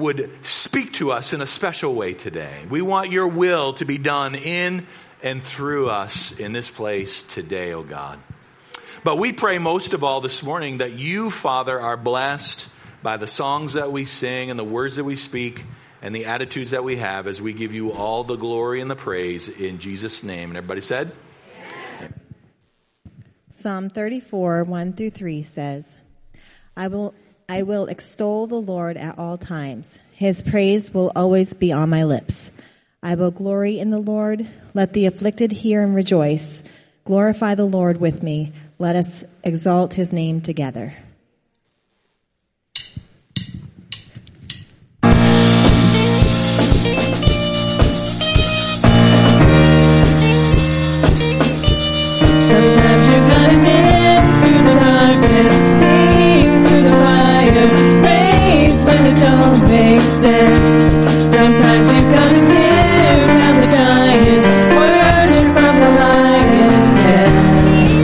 would speak to us in a special way today. We want your will to be done in and through us in this place today, oh God. But we pray most of all this morning that you, Father, are blessed by the songs that we sing and the words that we speak and the attitudes that we have as we give you all the glory and the praise in Jesus' name. And everybody said? Amen. Psalm 34, 1-3 says, I will extol the Lord at all times. His praise will always be on my lips. I will glory in the Lord. Let the afflicted hear and rejoice. Glorify the Lord with me. Let us exalt his name together. Sometimes you've got to dance through the darkness, sing through the fire, praise when it don't make sense. Sometimes you've got to tear down the giant, worship from the lion's den.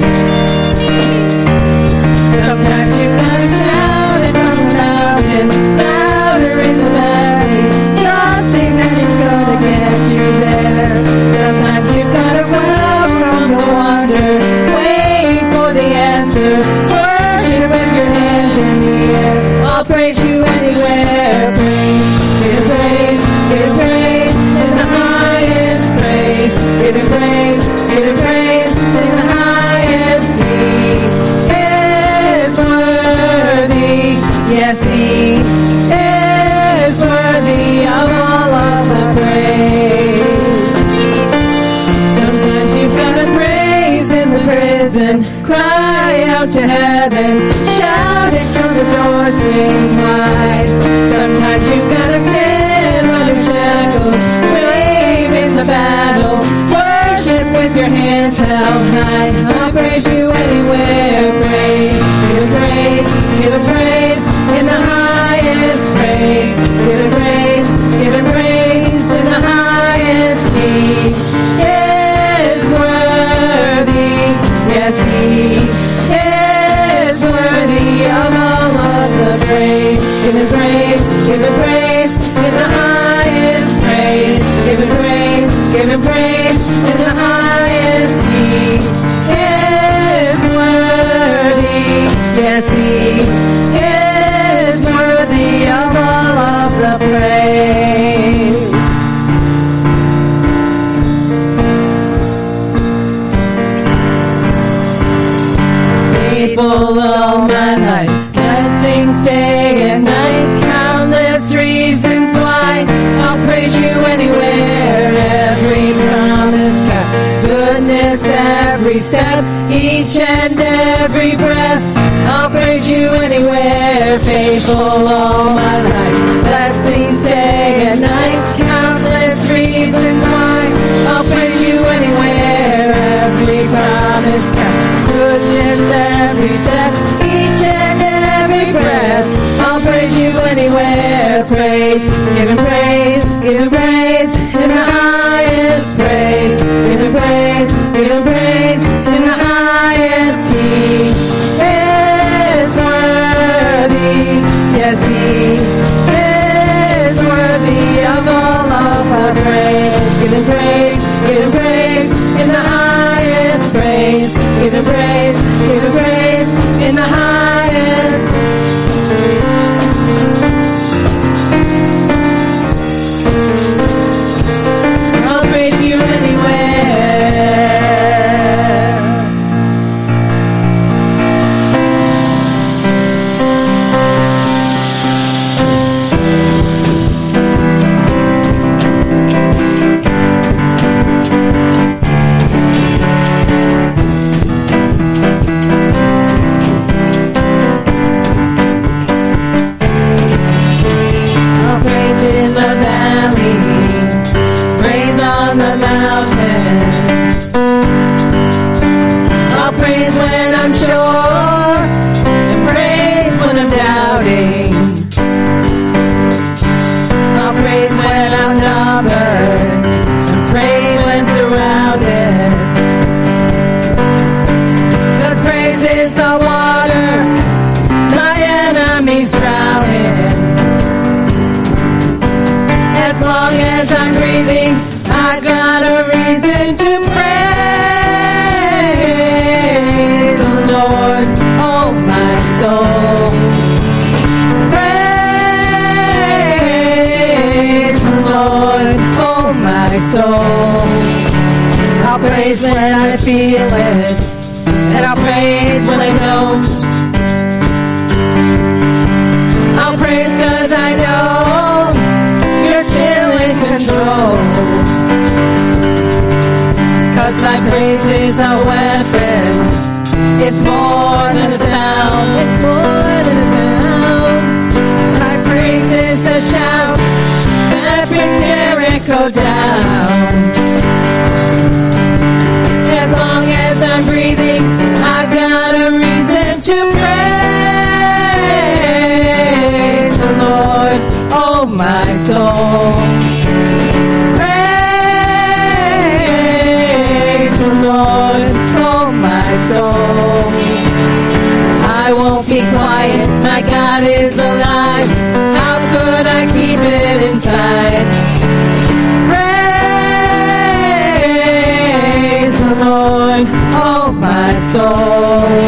Sometimes you've got to shout it from the mountain, louder in the valley, trusting that it's gonna get you there. Sometimes you've got to welcome the wonder, wait for the answer, worship with your hands in the air. I'll praise you anywhere, praise, give praise, give praise in the highest praise, give praise, give praise in the highest. He is worthy, yes he is worthy of all of the praise. Sometimes you've got to praise in the prison, cry out to heaven, shout it till the door swings wide. Sometimes you've got to stand under shackles, brave in the battle, worship with your hands held high. I'll praise you anywhere, praise, give praise, give praise in the highest praise, give praise, give praise in the highest. He is worthy, yes he is worthy of all of the praise. Give him praise, give him praise in the highest praise. Give him praise, give him praise in the highest. He is worthy, yes he is worthy of all of the praise. Faithful all my life, blessings day and night, countless reasons why I'll praise you anywhere. Every promise kept, goodness every step, each and every breath, I'll praise you anywhere. Faithful all my life, blessings day and night, countless reasons why I'll praise you anywhere. Every promise kept, goodness every step, each and every breath, I'll praise you anywhere. Praise, give him praise, give him praise in the highest praise. Give him praise, give him praise in the highest. He is worthy, yes he is worthy of all of our praise. Give him praise, give him praise in the highest praise. Give him praise, give him praise in the highest. I'll praise you anywhere. praise when I feel it, and I'll praise when I don't. I'll praise 'cause I know you're still in control. 'Cause my praise is a weapon. It's more than a sound. It's more than a sound. My praise is the shout that brings Jericho down. As long as I'm breathing, I've got a reason to praise the Lord, oh my soul. Praise the Lord, oh my soul. I won't be quiet, my God is alive. How could I keep it inside? Praise the Lord, oh my soul.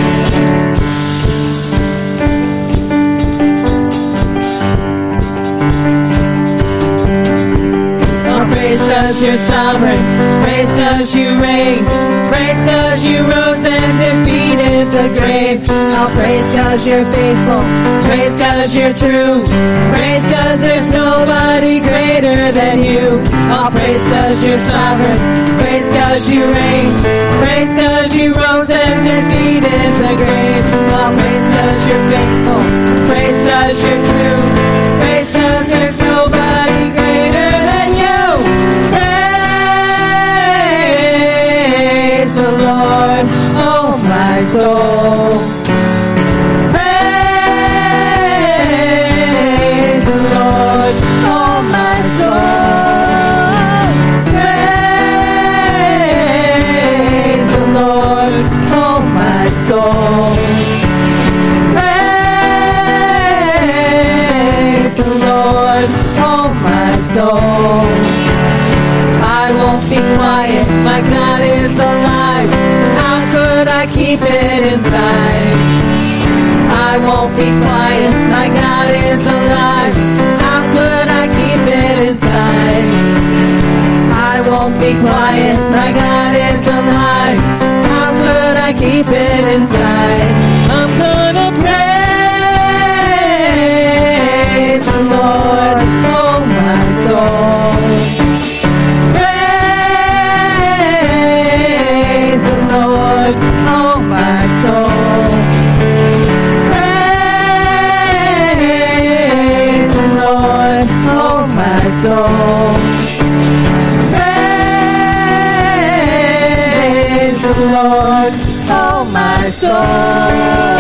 Oh, praise 'cause you're sovereign, praise 'cause you reign, praise 'cause you rose and defeated the grave. I'll praise 'cause you're faithful, praise 'cause you're true, praise 'cause there's nobody greater than you. I'll praise 'cause you're sovereign, praise 'cause you reign, praise 'cause you rose and defeated the grave. I'll praise 'cause you're faithful, praise 'cause you're true, praise 'cause there's nobody greater than you. Praise the Lord, oh my soul. Praise the Lord, oh my soul. Praise the Lord, oh my soul. Praise the Lord, oh my soul. I won't be quiet, my God is alive. How could I keep it inside? I won't be quiet, my God is alive. How could I keep it inside? I won't be quiet, my God is alive. How could I keep it inside? I'm gonna praise the Lord, oh my soul. Praise the Lord, oh my soul. Praise the Lord, oh my soul. Praise the Lord, oh my soul.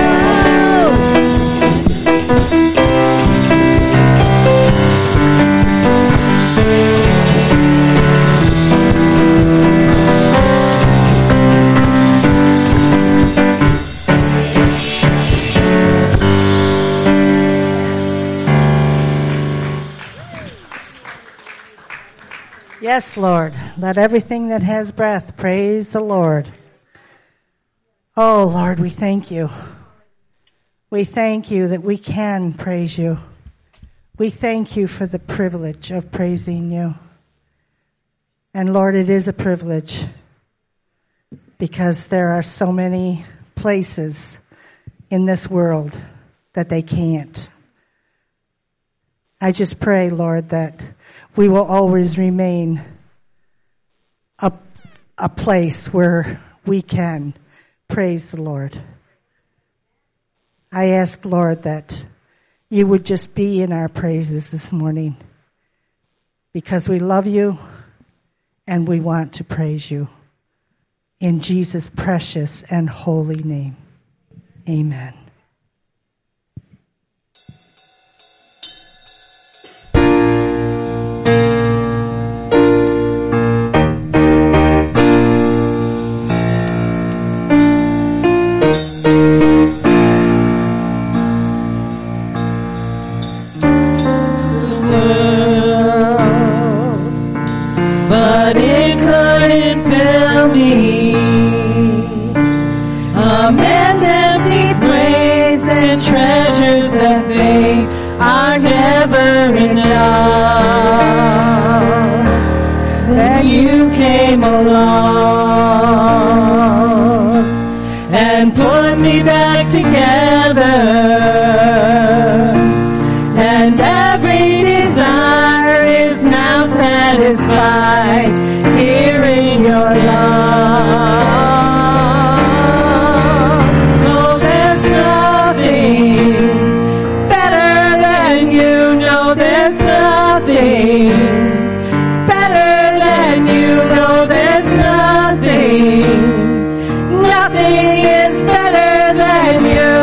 Yes, Lord. Let everything that has breath praise the Lord. Oh, Lord, we thank you. We thank you that we can praise you. We thank you for the privilege of praising you. And Lord, it is a privilege because there are so many places in this world that they can't. I just pray, Lord, that we will always remain a place where we can praise the Lord. I ask, Lord, that you would just be in our praises this morning because we love you and we want to praise you. In Jesus' precious and holy name, amen. Treasures that fade are never enough. that you came along and put me back together. And every desire is now satisfied here in your love. Oh, there's nothing better than you. No, there's nothing better than you. No, there's nothing. Nothing is better than you.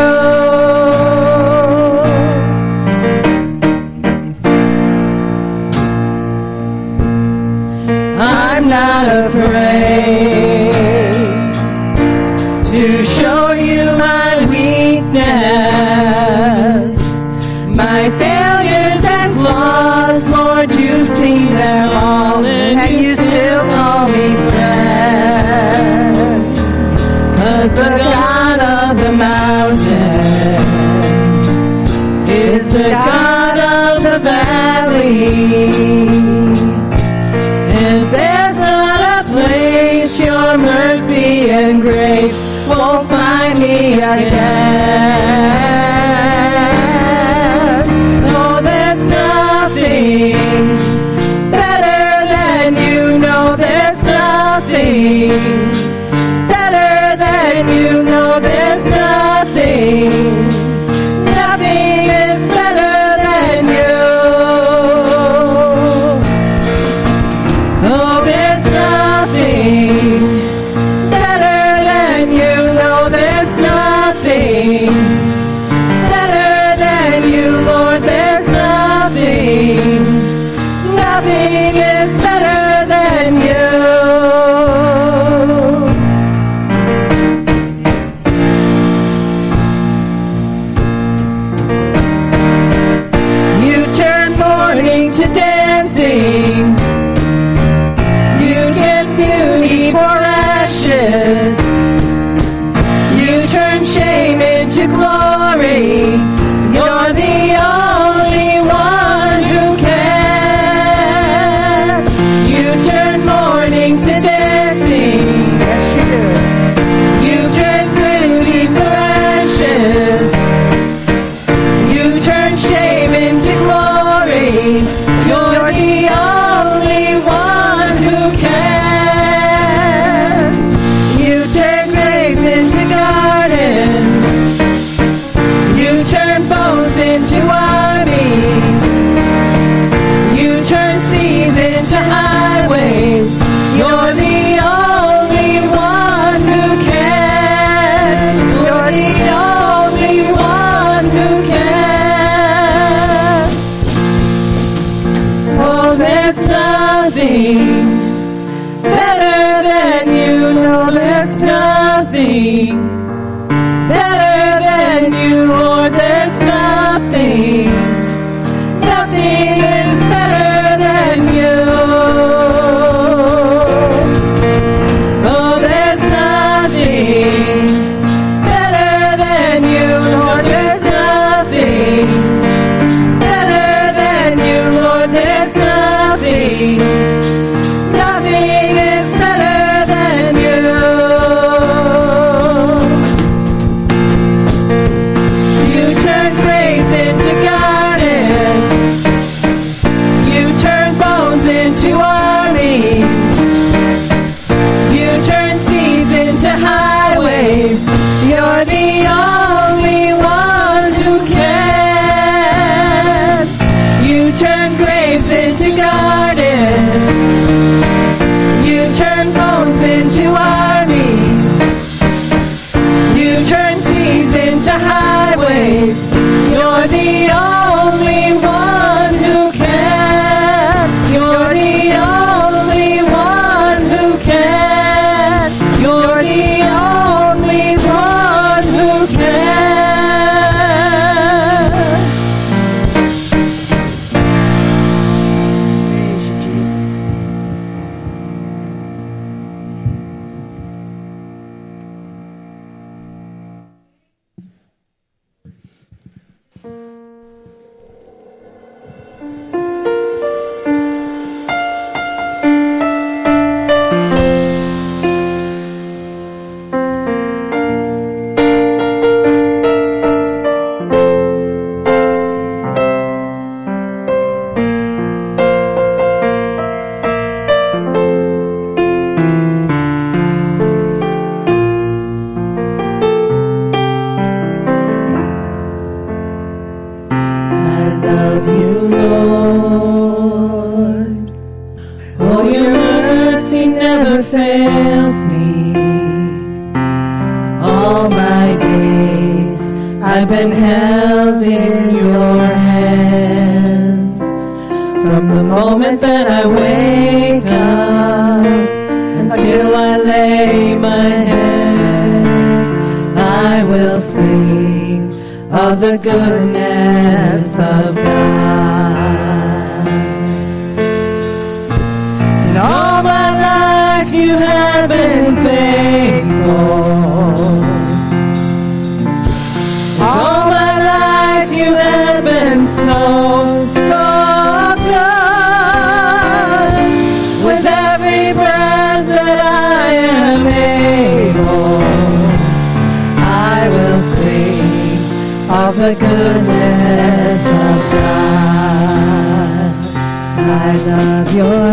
I'm not afraid to show you my weakness, my failures and flaws. Lord, you've seen them all, and you still call me friend. 'Cause the God of the mountains is the God of the valley. And there's not a place your mercy and grace won't find me again. No, there's nothing better than you. No, there's nothing better than you. No, there's nothing. Nothing is better than you. Oh, there's nothing better than you. No, there's nothing better than you, Lord. There's nothing. Nothing is better than you. You turn mourning to dancing. You turn beauty for ashes. You turn shame into glory. You're the only one who can. You turn mourning to dancing. Yes, you do. You turn beauty for ashes. You turn shame into glory. You're the only one who can. You turn graves into gardens. You turn bones into armies. You turn seas into highways. You're the only one who can. You're the only one who can. Oh, there's nothing better than you. No, there's nothing better than you, Lord. There's nothing. Nothing is better than you. Oh, there's nothing better than you, Lord. There's nothing better than you, Lord. There's nothing. Nothing is better than you. You turn graves into gardens. You turn bones into armies. You turn seas into highways. You're the only one who can. You turn graves into gardens. You turn bones into armies. You turn seas into highways. You're the only one who can. You're the only one who can. You're the only one who can. Praise you, Jesus. I've been held in your hands. From the moment that I wake up until I lay my head, I will sing of the goodness of God. And all my life you have been faithful. All my life you have been so, so good. With every breath that I am able, I will sing of the goodness of God. I love your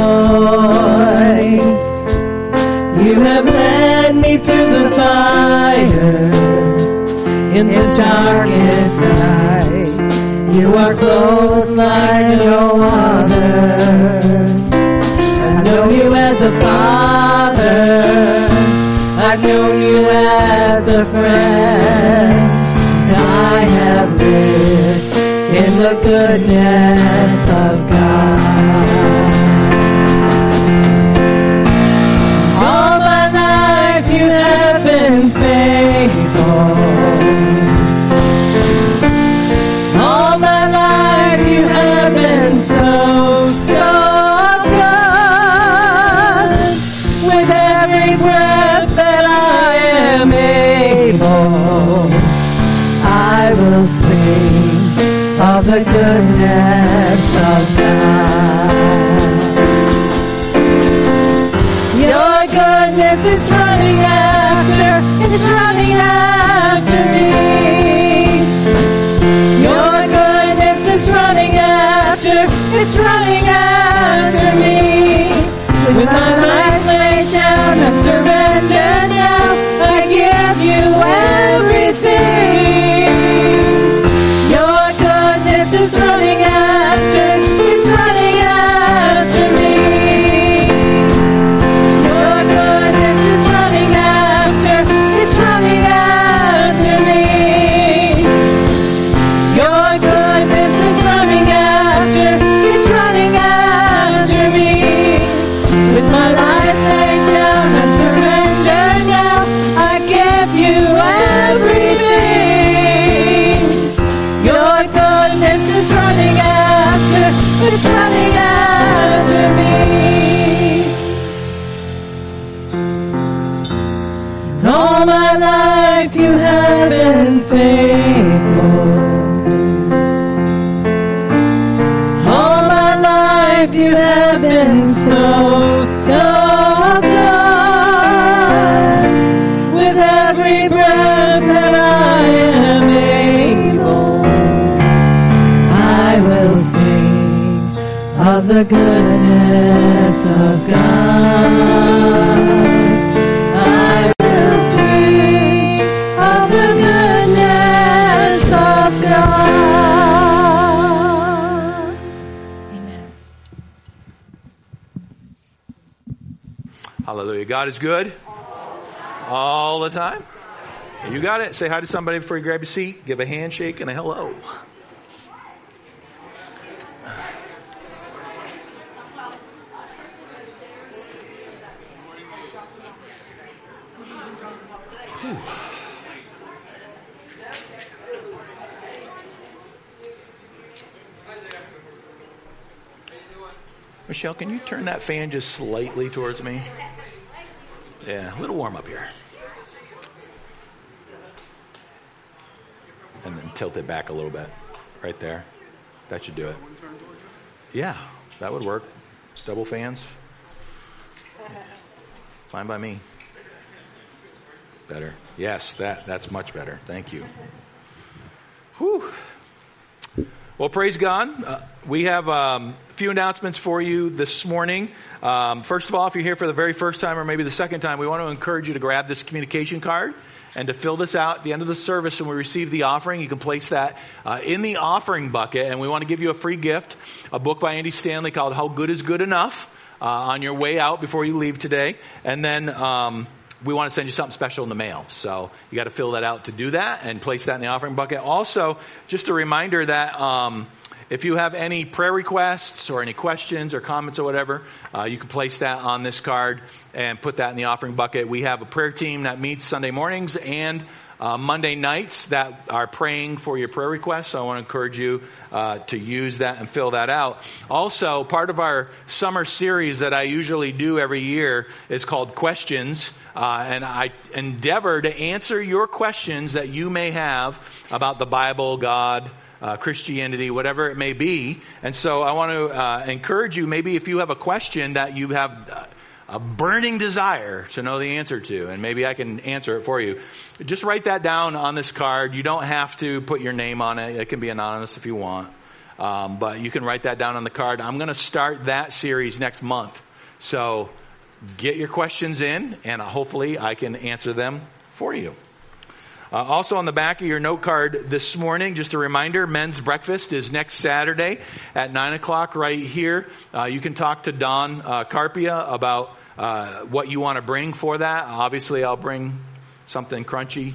voice. You have led me through the fire. In the darkest night, you are close like no other. I've known you as a father, I've known you as a friend. I have lived in the goodness of God. All my life you have been faithful. All my life you have been so, so good. With every breath that I am able, I will sing of the goodness of God. Your goodness is running after, it's running after me. Your goodness is running after, it's running after me. With my life laid down, I surrender now, I give you everything. Your goodness is running after, it's running after me. Your goodness is running after, it's running after me. Your goodness is running after, it's running after me. With my life laid down, I surrender now, I give you everything. Your goodness is running after, it's running after me. All my life you have been faithful. All my life you have been so, so good. With every breath that I am able, I will sing of the goodness of God. I will sing of the goodness of God. Amen. Hallelujah. God is good all the time. You got it. Say hi to somebody before you grab your seat. Give a handshake and a hello. Whew. Michelle, can you turn that fan just slightly towards me? Yeah, a little warm up here. And then tilt it back a little bit. Right there. That should do it. Yeah, that would work. Double fans. Fine by me. Better. Yes, that's much better. Thank you. Whew. Well, praise God. We have a few announcements for you this morning. First of all, if you're here for the very first time or maybe the second time, we want to encourage you to grab this communication card and to fill this out at the end of the service when we receive the offering. You can place that in the offering bucket, and we want to give you a free gift, a book by Andy Stanley called How Good is Good Enough, on your way out before you leave today. And then we want to send you something special in the mail. So you got to fill that out to do that and place that in the offering bucket. Also, just a reminder that if you have any prayer requests or any questions or comments or whatever, you can place that on this card and put that in the offering bucket. We have a prayer team that meets Sunday mornings and Monday nights that are praying for your prayer requests. So I want to encourage you to use that and fill that out. Also, part of our summer series that I usually do every year is called Questions. And I endeavor to answer your questions that you may have about the Bible, God, Christianity, whatever it may be. And so I want to encourage you, maybe if you have a question that you have a burning desire to know the answer to, and maybe I can answer it for you, just write that down on this card. You don't have to put your name on it. It can be anonymous if you want. But you can write that down on the card. I'm going to start that series next month. So get your questions in, and hopefully I can answer them for you. Also on the back of your note card this morning, just a reminder, men's breakfast is next Saturday at 9 o'clock right here. You can talk to Don Carpia about what you want to bring for that. Obviously, I'll bring something crunchy.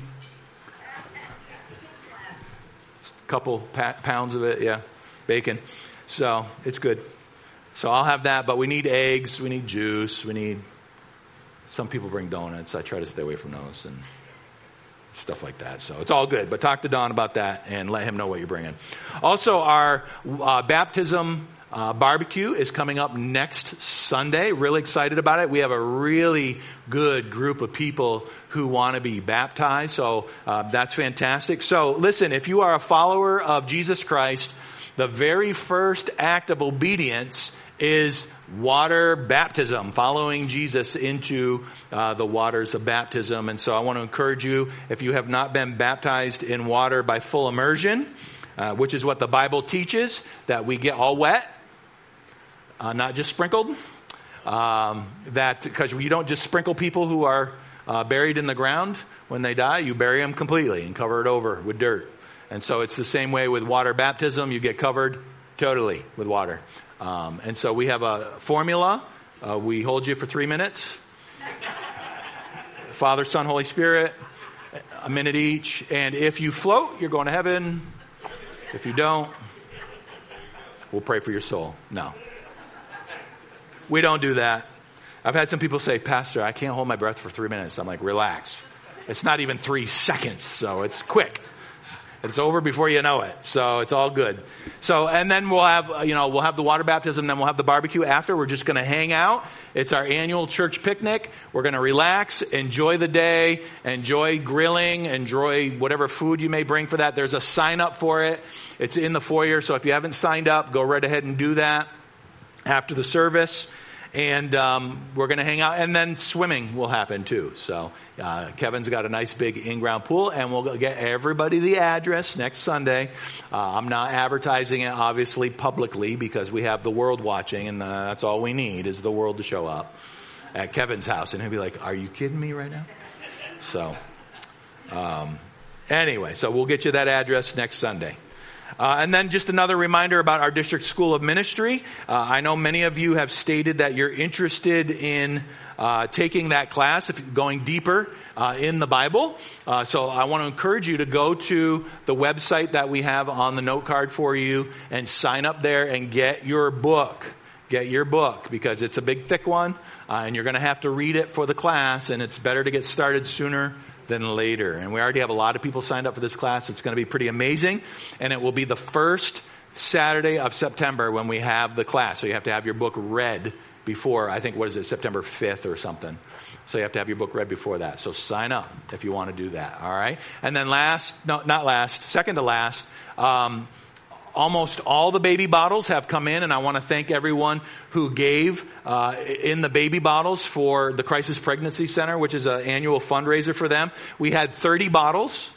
A couple pounds of it, yeah, bacon. So it's good. So I'll have that, but we need eggs, we need juice, some people bring donuts. I try to stay away from those and stuff like that. So it's all good, but talk to Don about that and let him know what you're bringing. Also, our baptism barbecue is coming up next Sunday. Really excited about it. We have a really good group of people who want to be baptized. So that's fantastic. So listen, if you are a follower of Jesus Christ, the very first act of obedience is water baptism, following Jesus into the waters of baptism. And so I want to encourage you, if you have not been baptized in water by full immersion, which is what the Bible teaches, that we get all wet, not just sprinkled, that because you don't just sprinkle people who are buried in the ground when they die, you bury them completely and cover it over with dirt. And so it's the same way with water baptism. You get covered totally with water. And so we have a formula. We hold you for 3 minutes. Father, Son, Holy Spirit, a minute each. And if you float, you're going to heaven. If you don't, we'll pray for your soul. No. We don't do that. I've had some people say, Pastor, I can't hold my breath for 3 minutes. I'm like, relax. It's not even 3 seconds, so it's quick. It's over before you know it. So it's all good. So, and then we'll have the water baptism, then we'll have the barbecue after. We're just going to hang out. It's our annual church picnic. We're going to relax, enjoy the day, enjoy grilling, enjoy whatever food you may bring for that. There's a sign up for it. It's in the foyer. So if you haven't signed up, go right ahead and do that after the service. And we're going to hang out, and then swimming will happen too. So Kevin's got a nice big in-ground pool, and we'll get everybody the address next Sunday. I'm not advertising it, obviously, publicly, because we have the world watching, and that's all we need is the world to show up at Kevin's house. And he'll be like, are you kidding me right now? So anyway, so we'll get you that address next Sunday. And then just another reminder about our district school of ministry. I know many of you have stated that you're interested in taking that class, going deeper in the Bible. So I want to encourage you to go to the website that we have on the note card for you and sign up there and get your book. Get your book, because it's a big, thick one, and you're going to have to read it for the class, and it's better to get started sooner than later. And we already have a lot of people signed up for this class. It's going to be pretty amazing. And it will be the first Saturday of September when we have the class. So you have to have your book read before, I think, September 5th or something. So you have to have your book read before that. So sign up if you want to do that. All right. And then second to last, almost all the baby bottles have come in, and I want to thank everyone who gave in the baby bottles for the Crisis Pregnancy Center, which is an annual fundraiser for them. We had 30 bottles.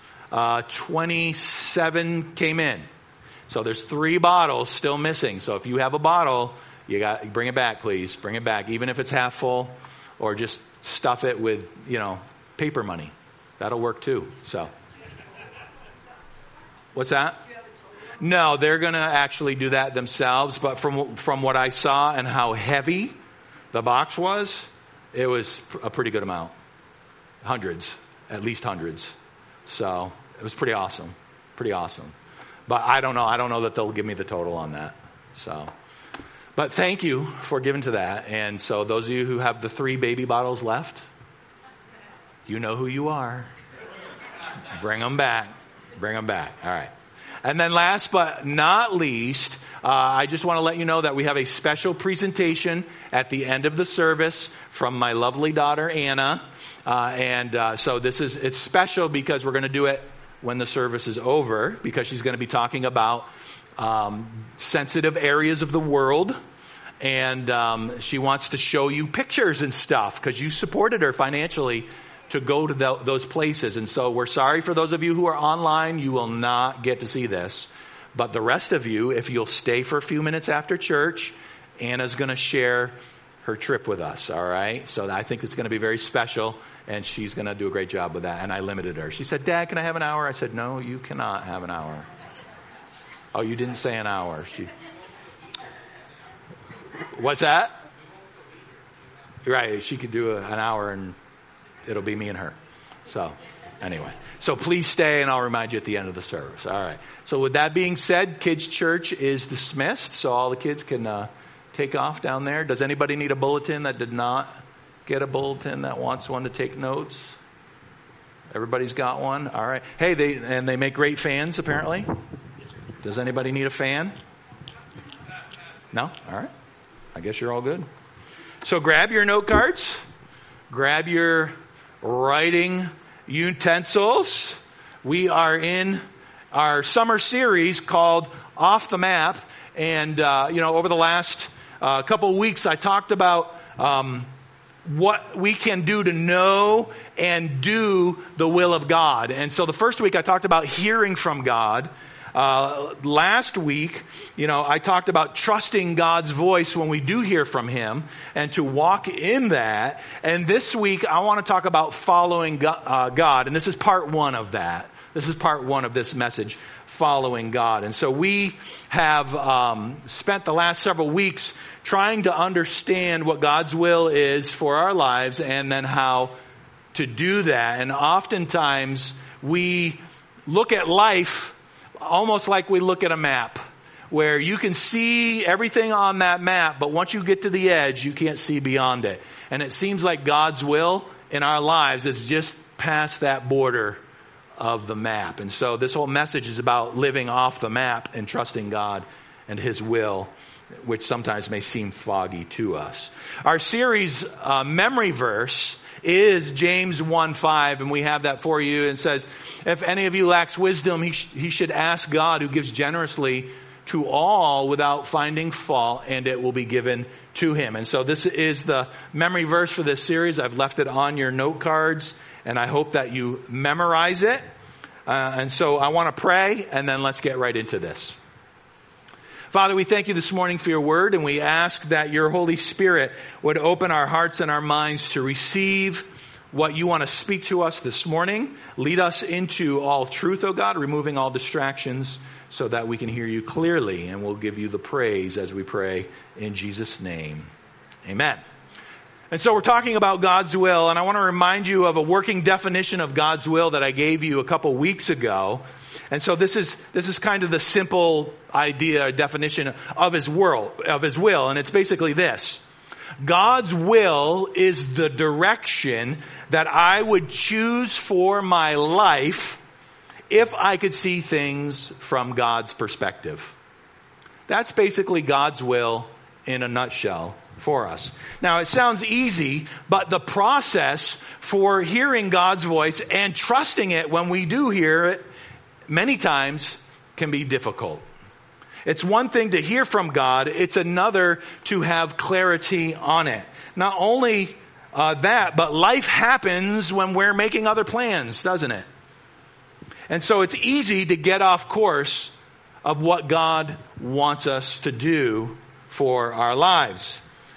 27 came in. So there's 3 bottles still missing. So if you have a bottle, bring it back, please. Bring it back, even if it's half full, or just stuff it with, paper money. That'll work too. So, what's that? No, they're going to actually do that themselves. But from what I saw and how heavy the box was, it was a pretty good amount. Hundreds, at least hundreds. So it was pretty awesome. Pretty awesome. But I don't know that they'll give me the total on that. So, but thank you for giving to that. And so those of you who have the 3 baby bottles left, you know who you are. Bring them back. Bring them back. All right. And then last but not least, I just want to let you know that we have a special presentation at the end of the service from my lovely daughter, Anna. So it's special because we're going to do it when the service is over, because she's going to be talking about sensitive areas of the world. And she wants to show you pictures and stuff because you supported her financially to go to those places. And so we're sorry for those of you who are online. You will not get to see this. But the rest of you, if you'll stay for a few minutes after church, Anna's going to share her trip with us. All right. So I think it's going to be very special. And she's going to do a great job with that. And I limited her. She said, Dad, can I have an hour? I said, no, you cannot have an hour. Oh, you didn't say an hour. What's that? Right. She could do an hour and it'll be me and her. So anyway, so please stay and I'll remind you at the end of the service. All right. So with that being said, Kids Church is dismissed. So all the kids can take off down there. Does anybody need a bulletin that did not get a bulletin that wants one to take notes? Everybody's got one. All right. Hey, they make great fans apparently. Does anybody need a fan? No? All right. I guess you're all good. So grab your note cards. Grab your writing utensils. We are in our summer series called Off the Map. And, over the last couple of weeks, I talked about what we can do to know and do the will of God. And so the first week I talked about hearing from God. Last week, I talked about trusting God's voice when we do hear from Him and to walk in that. And this week, I want to talk about following God. And this is part 1 of that. This is part 1 of this message, following God. And so we have spent the last several weeks trying to understand what God's will is for our lives and then how to do that. And oftentimes, we look at life almost like we look at a map, where you can see everything on that map, but once you get to the edge, you can't see beyond it. And it seems like God's will in our lives is just past that border of the map. And so this whole message is about living off the map and trusting God and His will, which sometimes may seem foggy to us. Our series memory verse is James 1:5, and we have that for you. And says, if any of you lacks wisdom, he should ask God, who gives generously to all without finding fault, and it will be given to him. And so this is the memory verse for this series. I've left it on your note cards, and I hope that you memorize it. And so I want to pray, and then let's get right into this. Father, we thank you this morning for your word, and we ask that your Holy Spirit would open our hearts and our minds to receive what you want to speak to us this morning. Lead us into all truth, O God, removing all distractions so that we can hear you clearly, and we'll give you the praise as we pray in Jesus' name. Amen. And so we're talking about God's will, and I want to remind you of a working definition of God's will that I gave you a couple weeks ago. And so this is kind of the simple idea, definition of His will, and it's basically this. God's will is the direction that I would choose for my life if I could see things from God's perspective. That's basically God's will in a nutshell for us. Now, it sounds easy, but the process for hearing God's voice and trusting it when we do hear it many times can be difficult. It's one thing to hear from God. It's another to have clarity on it. Not only that, but life happens when we're making other plans, doesn't it? And so it's easy to get off course of what God wants us to do for our lives.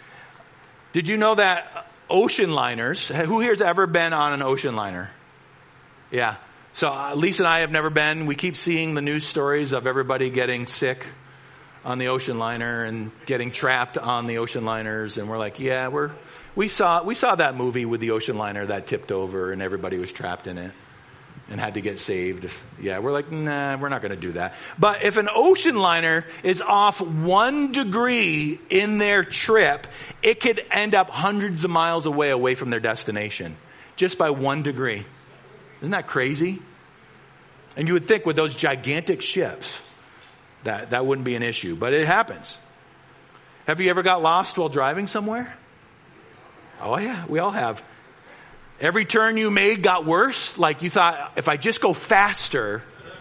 Did you know that ocean liners, who here's ever been on an ocean liner? Yeah. So Lisa and I have never been. We keep seeing the news stories of everybody getting sick on the ocean liner and getting trapped on the ocean liners. And we're like, yeah, we saw that movie with the ocean liner that tipped over and everybody was trapped in it and had to get saved. Yeah, we're like, nah, we're not going to do that. But if an ocean liner is off 1 degree in their trip, it could end up hundreds of miles away from their destination just by 1 degree. Isn't that crazy? And you would think with those gigantic ships that wouldn't be an issue, but it happens. Have you ever got lost while driving somewhere? Oh yeah, we all have. Every turn you made got worse. Like you thought, if I just go faster,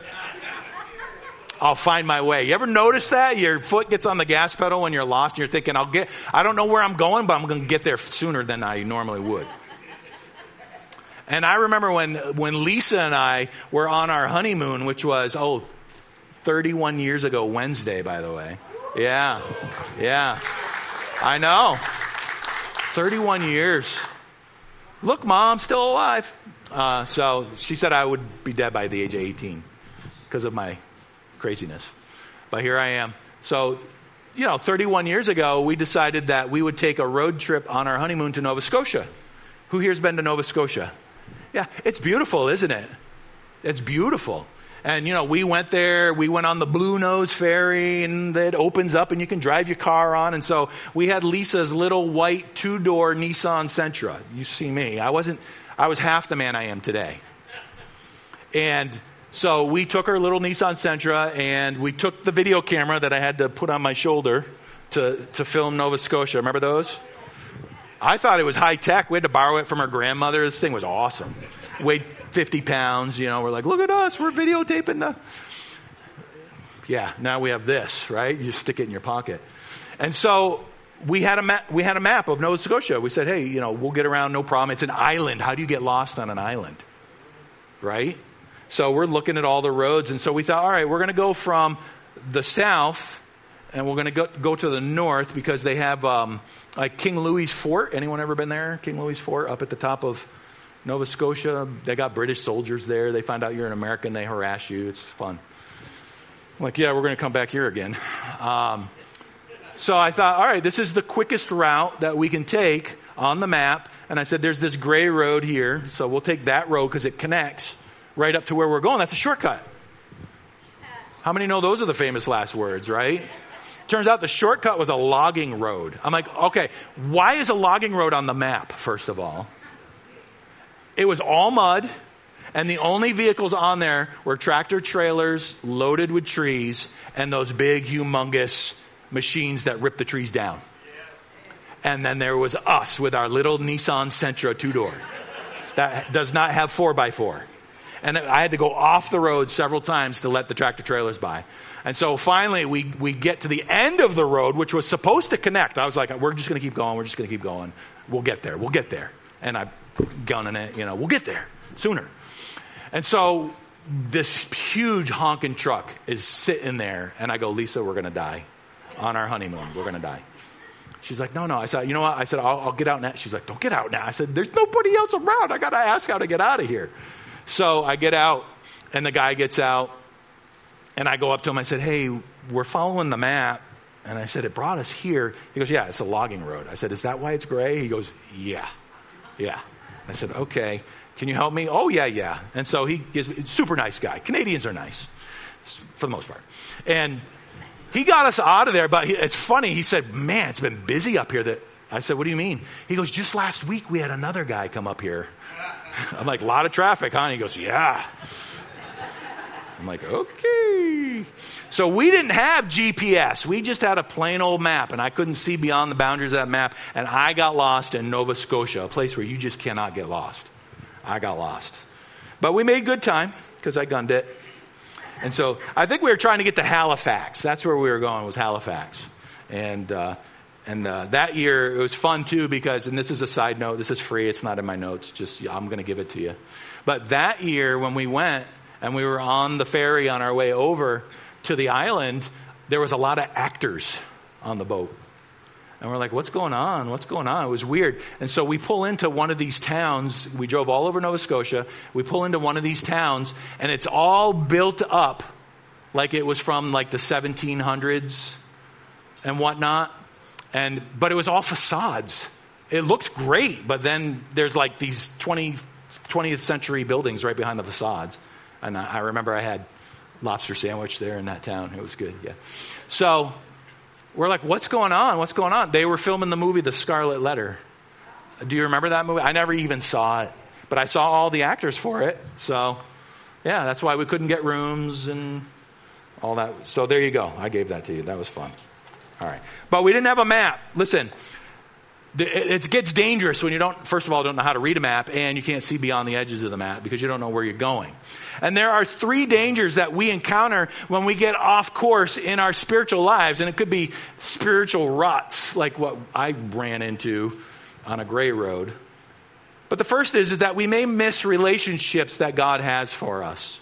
I'll find my way. You ever notice that? Your foot gets on the gas pedal when you're lost and you're thinking, I don't know where I'm going, but I'm going to get there sooner than I normally would. And I remember when Lisa and I were on our honeymoon, which was, 31 years ago Wednesday, by the way. Yeah. I know. 31 years. Look, Mom, still alive. So she said I would be dead by the age of 18 because of my craziness. But here I am. So, 31 years ago, we decided that we would take a road trip on our honeymoon to Nova Scotia. Who here's been to Nova Scotia? Yeah, it's beautiful, isn't it? It's beautiful. And, we went there, we went on the Blue Nose Ferry, and it opens up and you can drive your car on. And so we had Lisa's little white 2-door Nissan Sentra. You see me. I was half the man I am today. And so we took our little Nissan Sentra and we took the video camera that I had to put on my shoulder to film Nova Scotia. Remember those? I thought it was high tech. We had to borrow it from our grandmother. This thing was awesome. Weighed 50 pounds, we're like, look at us, we're videotaping now we have this, right? You just stick it in your pocket. And so we had a map of Nova Scotia. We said, hey, we'll get around, no problem. It's an island. How do you get lost on an island? Right? So we're looking at all the roads. And so we thought, all right, we're going to go from the south and we're going to go to the north because they have, like King Louis Fort. Anyone ever been there? King Louis Fort up at the top of Nova Scotia. They got British soldiers there. They find out you're an American. They harass you. It's fun. I'm like, yeah, we're going to come back here again. So I thought, all right, this is the quickest route that we can take on the map. And I said, there's this gray road here. So we'll take that road because it connects right up to where we're going. That's a shortcut. How many know those are the famous last words, right? Turns out the shortcut was a logging road. I'm like, okay, why is a logging road on the map, first of all? It was all mud, and the only vehicles on there were tractor trailers loaded with trees and those big, humongous machines that rip the trees down. And then there was us with our little Nissan Sentra 2-door that does not have 4x4. And I had to go off the road several times to let the tractor trailers by. And so finally we get to the end of the road, which was supposed to connect. I was like, we're just going to keep going. We'll get there. And I'm gunning it, we'll get there sooner. And so this huge honking truck is sitting there and I go, Lisa, we're going to die on our honeymoon. We're going to die. She's like, no. I said, you know what? I said, I'll get out now. She's like, don't get out now. I said, there's nobody else around. I got to ask how to get out of here. So I get out and the guy gets out and I go up to him. I said, hey, we're following the map. And I said, it brought us here. He goes, yeah, it's a logging road. I said, is that why it's gray? He goes, yeah. I said, okay, can you help me? Oh, yeah. And so he gives me, super nice guy. Canadians are nice for the most part. And he got us out of there, but it's funny. He said, man, it's been busy up here. I said, what do you mean? He goes, just last week we had another guy come up here. I'm like, a lot of traffic, huh? And he goes, yeah. I'm like, okay. So we didn't have GPS. We just had a plain old map, and I couldn't see beyond the boundaries of that map. And I got lost in Nova Scotia, a place where you just cannot get lost. I got lost. But we made good time because I gunned it. And so I think we were trying to get to Halifax. That's where we were going, was Halifax. And that year it was fun too because, and this is a side note, this is free, it's not in my notes, just I'm going to give it to you. But that year when we went and we were on the ferry on our way over to the island, there was a lot of actors on the boat. And we're like, what's going on? It was weird. And so we pull into one of these towns. We drove all over Nova Scotia. We pull into one of these towns and it's all built up like it was from like the 1700s. and whatnot. But it was all facades. It looked great, but then there's like these 20th century buildings right behind the facades. And I remember I had lobster sandwich there in that town. It was good, yeah. So we're like, what's going on? What's going on? They were filming the movie The Scarlet Letter. Do you remember that movie? I never even saw it, but I saw all the actors for it. So yeah, that's why we couldn't get rooms and all that. So there you go. I gave that to you. That was fun. All right. But we didn't have a map. Listen, it gets dangerous when you first of all, don't know how to read a map, and you can't see beyond the edges of the map because you don't know where you're going. And there are 3 dangers that we encounter when we get off course in our spiritual lives. And it could be spiritual ruts, like what I ran into on a gray road. But the first is that we may miss relationships that God has for us.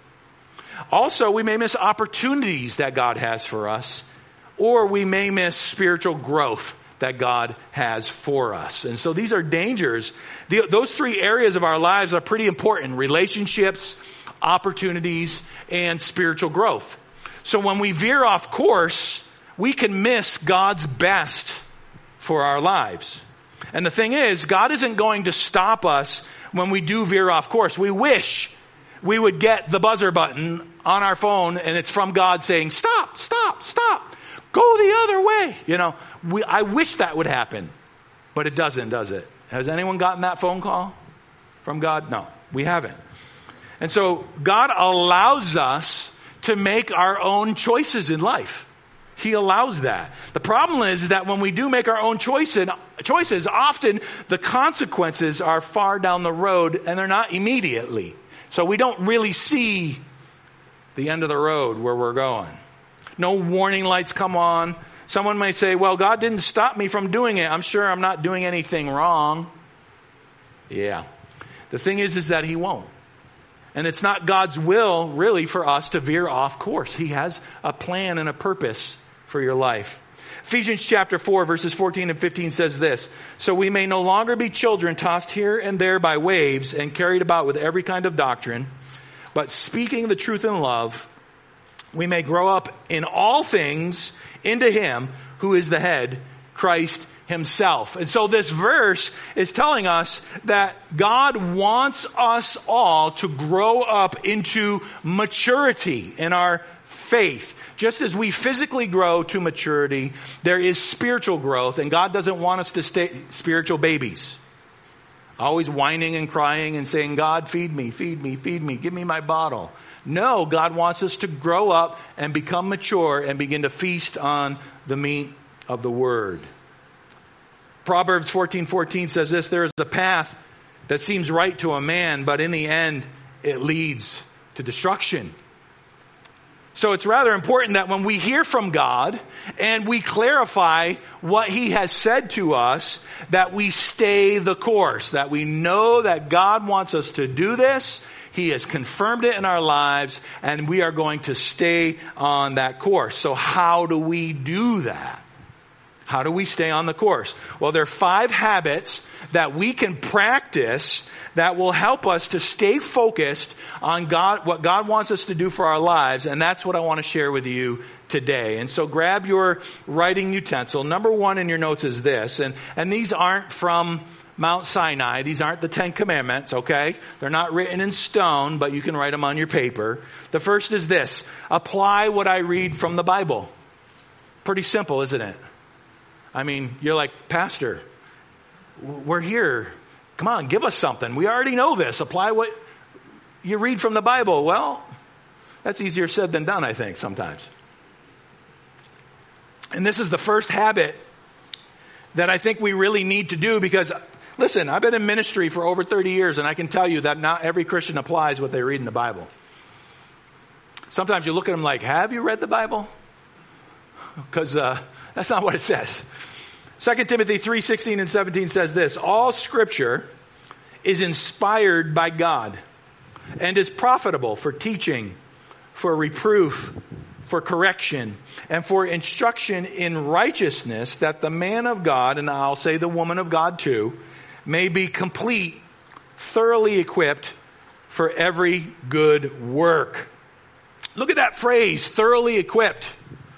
Also, we may miss opportunities that God has for us, or we may miss spiritual growth that God has for us. And so these are dangers. Those 3 areas of our lives are pretty important: relationships, opportunities, and spiritual growth. So when we veer off course, we can miss God's best for our lives. And the thing is, God isn't going to stop us when we do veer off course. We wish we would get the buzzer button on our phone and it's from God saying, stop, stop, stop. Go the other way. You know, I wish that would happen, but it doesn't, does it? Has anyone gotten that phone call from God? No, we haven't. And so God allows us to make our own choices in life. He allows that. The problem is that when we do make our own choices, often the consequences are far down the road and they're not immediately. So we don't really see the end of the road where we're going. No warning lights come on. Someone may say, well, God didn't stop me from doing it. I'm sure I'm not doing anything wrong. Yeah. The thing is that He won't. And it's not God's will, really, for us to veer off course. He has a plan and a purpose for your life. Ephesians chapter 4, verses 14 and 15 says this: so we may no longer be children tossed here and there by waves and carried about with every kind of doctrine, but speaking the truth in love, we may grow up in all things into Him who is the head, Christ Himself. And so this verse is telling us that God wants us all to grow up into maturity in our faith. Just as we physically grow to maturity, there is spiritual growth, and God doesn't want us to stay spiritual babies. Always whining and crying and saying, God, feed me, feed me, feed me, give me my bottle. No, God wants us to grow up and become mature and begin to feast on the meat of the Word. Proverbs 14:14 says this: there is a path that seems right to a man, but in the end it leads to destruction. So it's rather important that when we hear from God and we clarify what He has said to us, that we stay the course, that we know that God wants us to do this. He has confirmed it in our lives, and we are going to stay on that course. So how do we do that? How do we stay on the course? Well, there are 5 habits that we can practice that will help us to stay focused on God, what God wants us to do for our lives. And that's what I want to share with you today. And so grab your writing utensil. Number 1 in your notes is this. And these aren't from Mount Sinai. These aren't the 10 Commandments, okay? They're not written in stone, but you can write them on your paper. The first is this: apply what I read from the Bible. Pretty simple, isn't it? I mean, you're like, Pastor, we're here. Come on, give us something. We already know this. Apply what you read from the Bible. Well, that's easier said than done, I think, sometimes. And this is the first habit that I think we really need to do because, listen, I've been in ministry for over 30 years, and I can tell you that not every Christian applies what they read in the Bible. Sometimes you look at them like, have you read the Bible? Because that's not what it says. 2 Timothy 3:16 and 17 says this: all Scripture is inspired by God and is profitable for teaching, for reproof, for correction, and for instruction in righteousness, that the man of God, and I'll say the woman of God too, may be complete, thoroughly equipped for every good work. Look at that phrase, thoroughly equipped.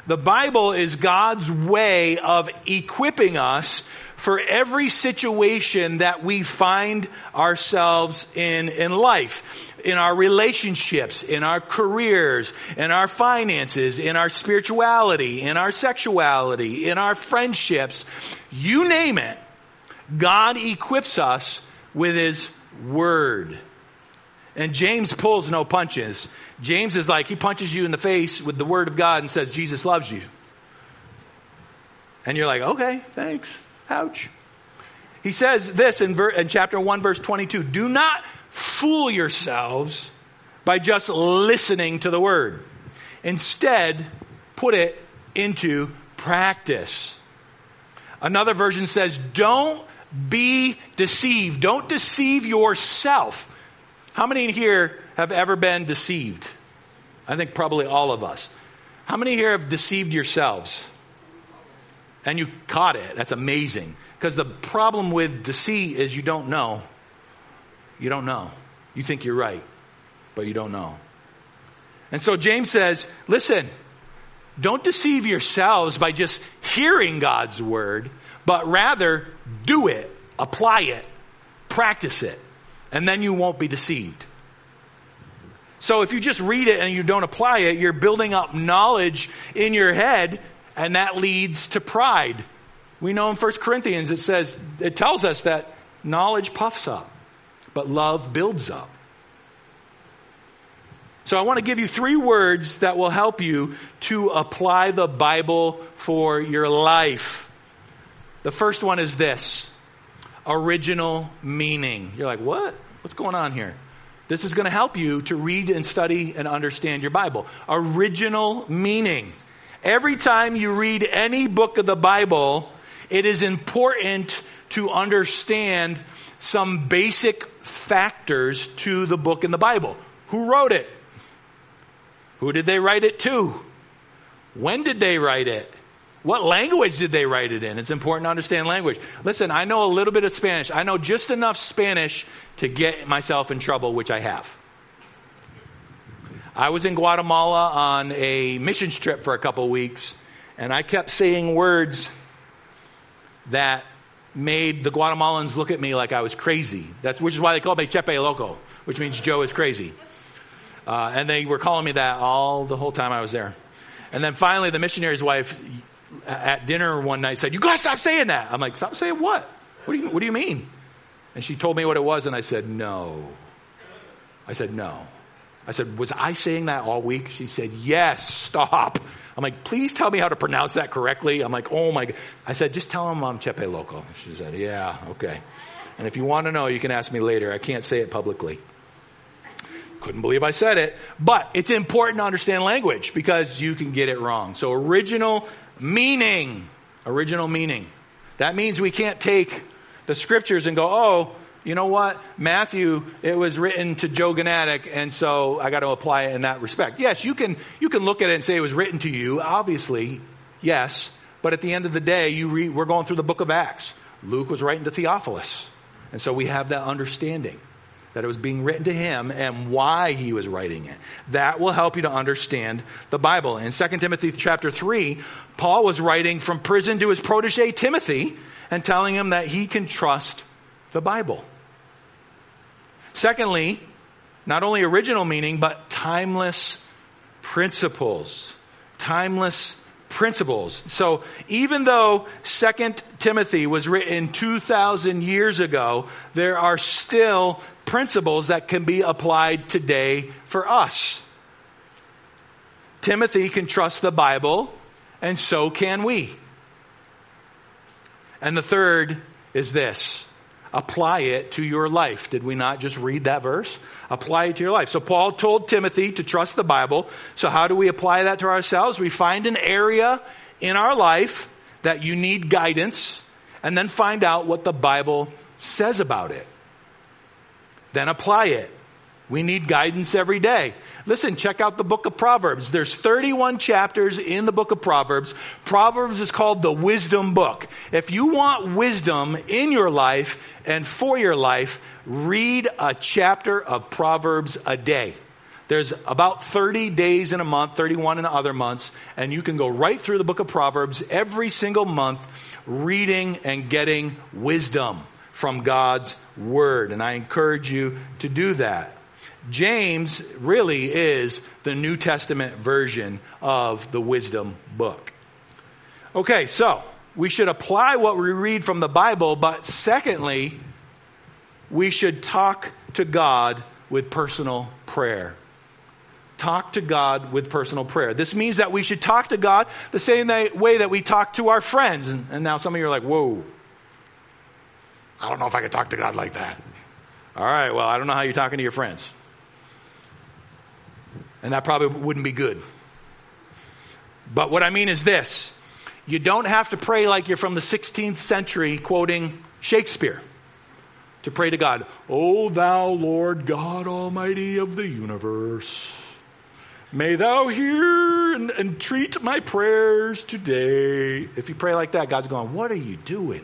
The Bible is God's way of equipping us for every situation that we find ourselves in life, in our relationships, in our careers, in our finances, in our spirituality, in our sexuality, in our friendships, you name it. God equips us with His Word. And James pulls no punches. James is like, he punches you in the face with the Word of God and says, Jesus loves you. And you're like, okay, thanks. Ouch. He says this in chapter 1, verse 22. Do not fool yourselves by just listening to the Word. Instead, put it into practice. Another version says, don't be deceived. Don't deceive yourself. How many here have ever been deceived? I think probably all of us. How many here have deceived yourselves? And you caught it. That's amazing. Because the problem with deceit is you don't know. You don't know. You think you're right, but you don't know. And so James says, listen, don't deceive yourselves by just hearing God's word, but rather do it, apply it, practice it, and then you won't be deceived. So if you just read it and you don't apply it, you're building up knowledge in your head, and that leads to pride. We know in 1 Corinthians it tells us that knowledge puffs up, but love builds up. So I want to give you 3 words that will help you to apply the Bible for your life. The first one is this: original meaning. You're like, what? What's going on here? This is going to help you to read and study and understand your Bible. Original meaning. Every time you read any book of the Bible, it is important to understand some basic factors to the book in the Bible. Who wrote it? Who did they write it to? When did they write it? What language did they write it in? It's important to understand language. Listen, I know a little bit of Spanish. I know just enough Spanish to get myself in trouble, which I have. I was in Guatemala on a missions trip for a couple of weeks, and I kept saying words that made the Guatemalans look at me like I was crazy. Which is why they called me Chepe Loco, which means Joe is crazy. And they were calling me that the whole time I was there. And then finally the missionary's wife at dinner one night said, "You gotta stop saying that." I'm like, "Stop saying what? What do you mean?" And she told me what it was, and I said, "No." I said, "No." I said, "Was I saying that all week?" She said, "Yes, stop." I'm like, "Please tell me how to pronounce that correctly." I'm like, "Oh my God." I said, "Just tell them I'm Chepe Loco." She said, "Yeah, okay. And if you want to know, you can ask me later. I can't say it publicly." Couldn't believe I said it. But it's important to understand language because you can get it wrong. So original meaning. Original meaning. That means we can't take the scriptures and go, "Oh, you know what? Matthew, it was written to Joe Gnatic, and so I got to apply it in that respect." Yes, you can look at it and say it was written to you, obviously, yes. But at the end of the day, we're going through the book of Acts. Luke was writing to Theophilus. And so we have that understanding that it was being written to him and why he was writing it. That will help you to understand the Bible. In 2 Timothy chapter 3, Paul was writing from prison to his protege Timothy and telling him that he can trust the Bible. Secondly, not only original meaning, but timeless principles. Timeless principles. So even though 2 Timothy was written 2,000 years ago, there are still principles that can be applied today for us. Timothy can trust the Bible, and so can we. And the third is this: apply it to your life. Did we not just read that verse? Apply it to your life. So Paul told Timothy to trust the Bible. So how do we apply that to ourselves? We find an area in our life that you need guidance, and then find out what the Bible says about it. Then apply it. We need guidance every day. Listen, check out the book of Proverbs. There's 31 chapters in the book of Proverbs. Proverbs is called the wisdom book. If you want wisdom in your life and for your life, read a chapter of Proverbs a day. There's about 30 days in a month, 31 in other months, and you can go right through the book of Proverbs every single month, reading and getting wisdom from God's Word. And I encourage you to do that. James really is the New Testament version of the wisdom book. Okay, so we should apply what we read from the Bible, but secondly, we should talk to God with personal prayer. Talk to God with personal prayer. This means that we should talk to God the same way that we talk to our friends. And now some of you are like, whoa, I don't know if I can talk to God like that. All right, well, I don't know how you're talking to your friends. And that probably wouldn't be good. But what I mean is this. You don't have to pray like you're from the 16th century quoting Shakespeare to pray to God. O thou Lord God Almighty of the universe, may thou hear and entreat my prayers today. If you pray like that, God's going, what are you doing?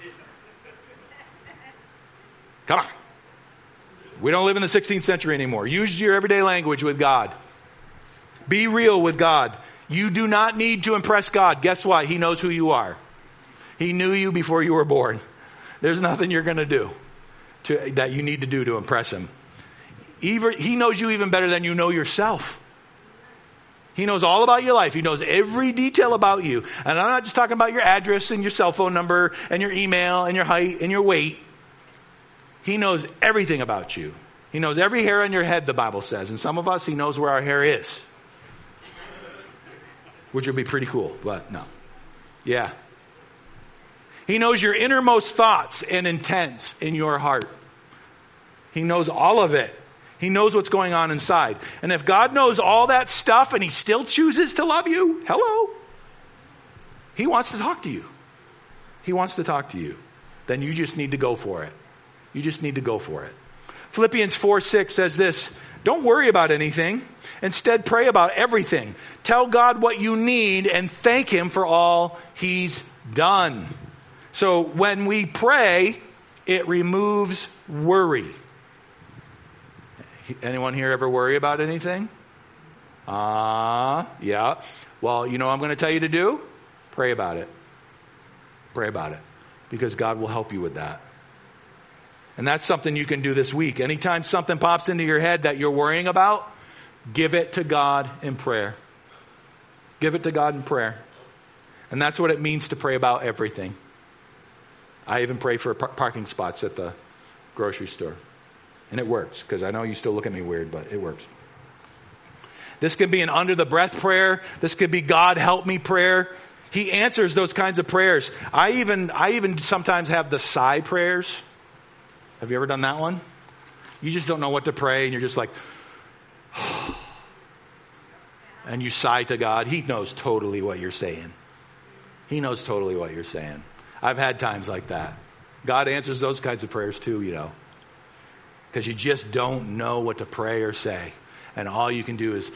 Come on. We don't live in the 16th century anymore. Use your everyday language with God. Be real with God. You do not need to impress God. Guess what? He knows who you are. He knew you before you were born. There's nothing you're going to do that you need to do to impress him. He knows you even better than you know yourself. He knows all about your life. He knows every detail about you. And I'm not just talking about your address and your cell phone number and your email and your height and your weight. He knows everything about you. He knows every hair on your head, the Bible says. And some of us, he knows where our hair is. Which would be pretty cool, but no. Yeah. He knows your innermost thoughts and intents in your heart. He knows all of it. He knows what's going on inside. And if God knows all that stuff and he still chooses to love you, hello. He wants to talk to you. He wants to talk to you. Then you just need to go for it. You just need to go for it. Philippians 4:6 says this, don't worry about anything. Instead, pray about everything. Tell God what you need and thank him for all he's done. So when we pray, it removes worry. Anyone here ever worry about anything? Yeah. Well, you know what I'm going to tell you to do? Pray about it. Pray about it. Because God will help you with that. And that's something you can do this week. Anytime something pops into your head that you're worrying about, give it to God in prayer. Give it to God in prayer. And that's what it means to pray about everything. I even pray for parking spots at the grocery store. And it works, because I know you still look at me weird, but it works. This could be an under the breath prayer. This could be God help me prayer. He answers those kinds of prayers. I even sometimes have the sigh prayers. Have you ever done that one? You just don't know what to pray and you're just like, and you sigh to God. He knows totally what you're saying. He knows totally what you're saying. I've had times like that. God answers those kinds of prayers too, you know. Because you just don't know what to pray or say. And all you can do is,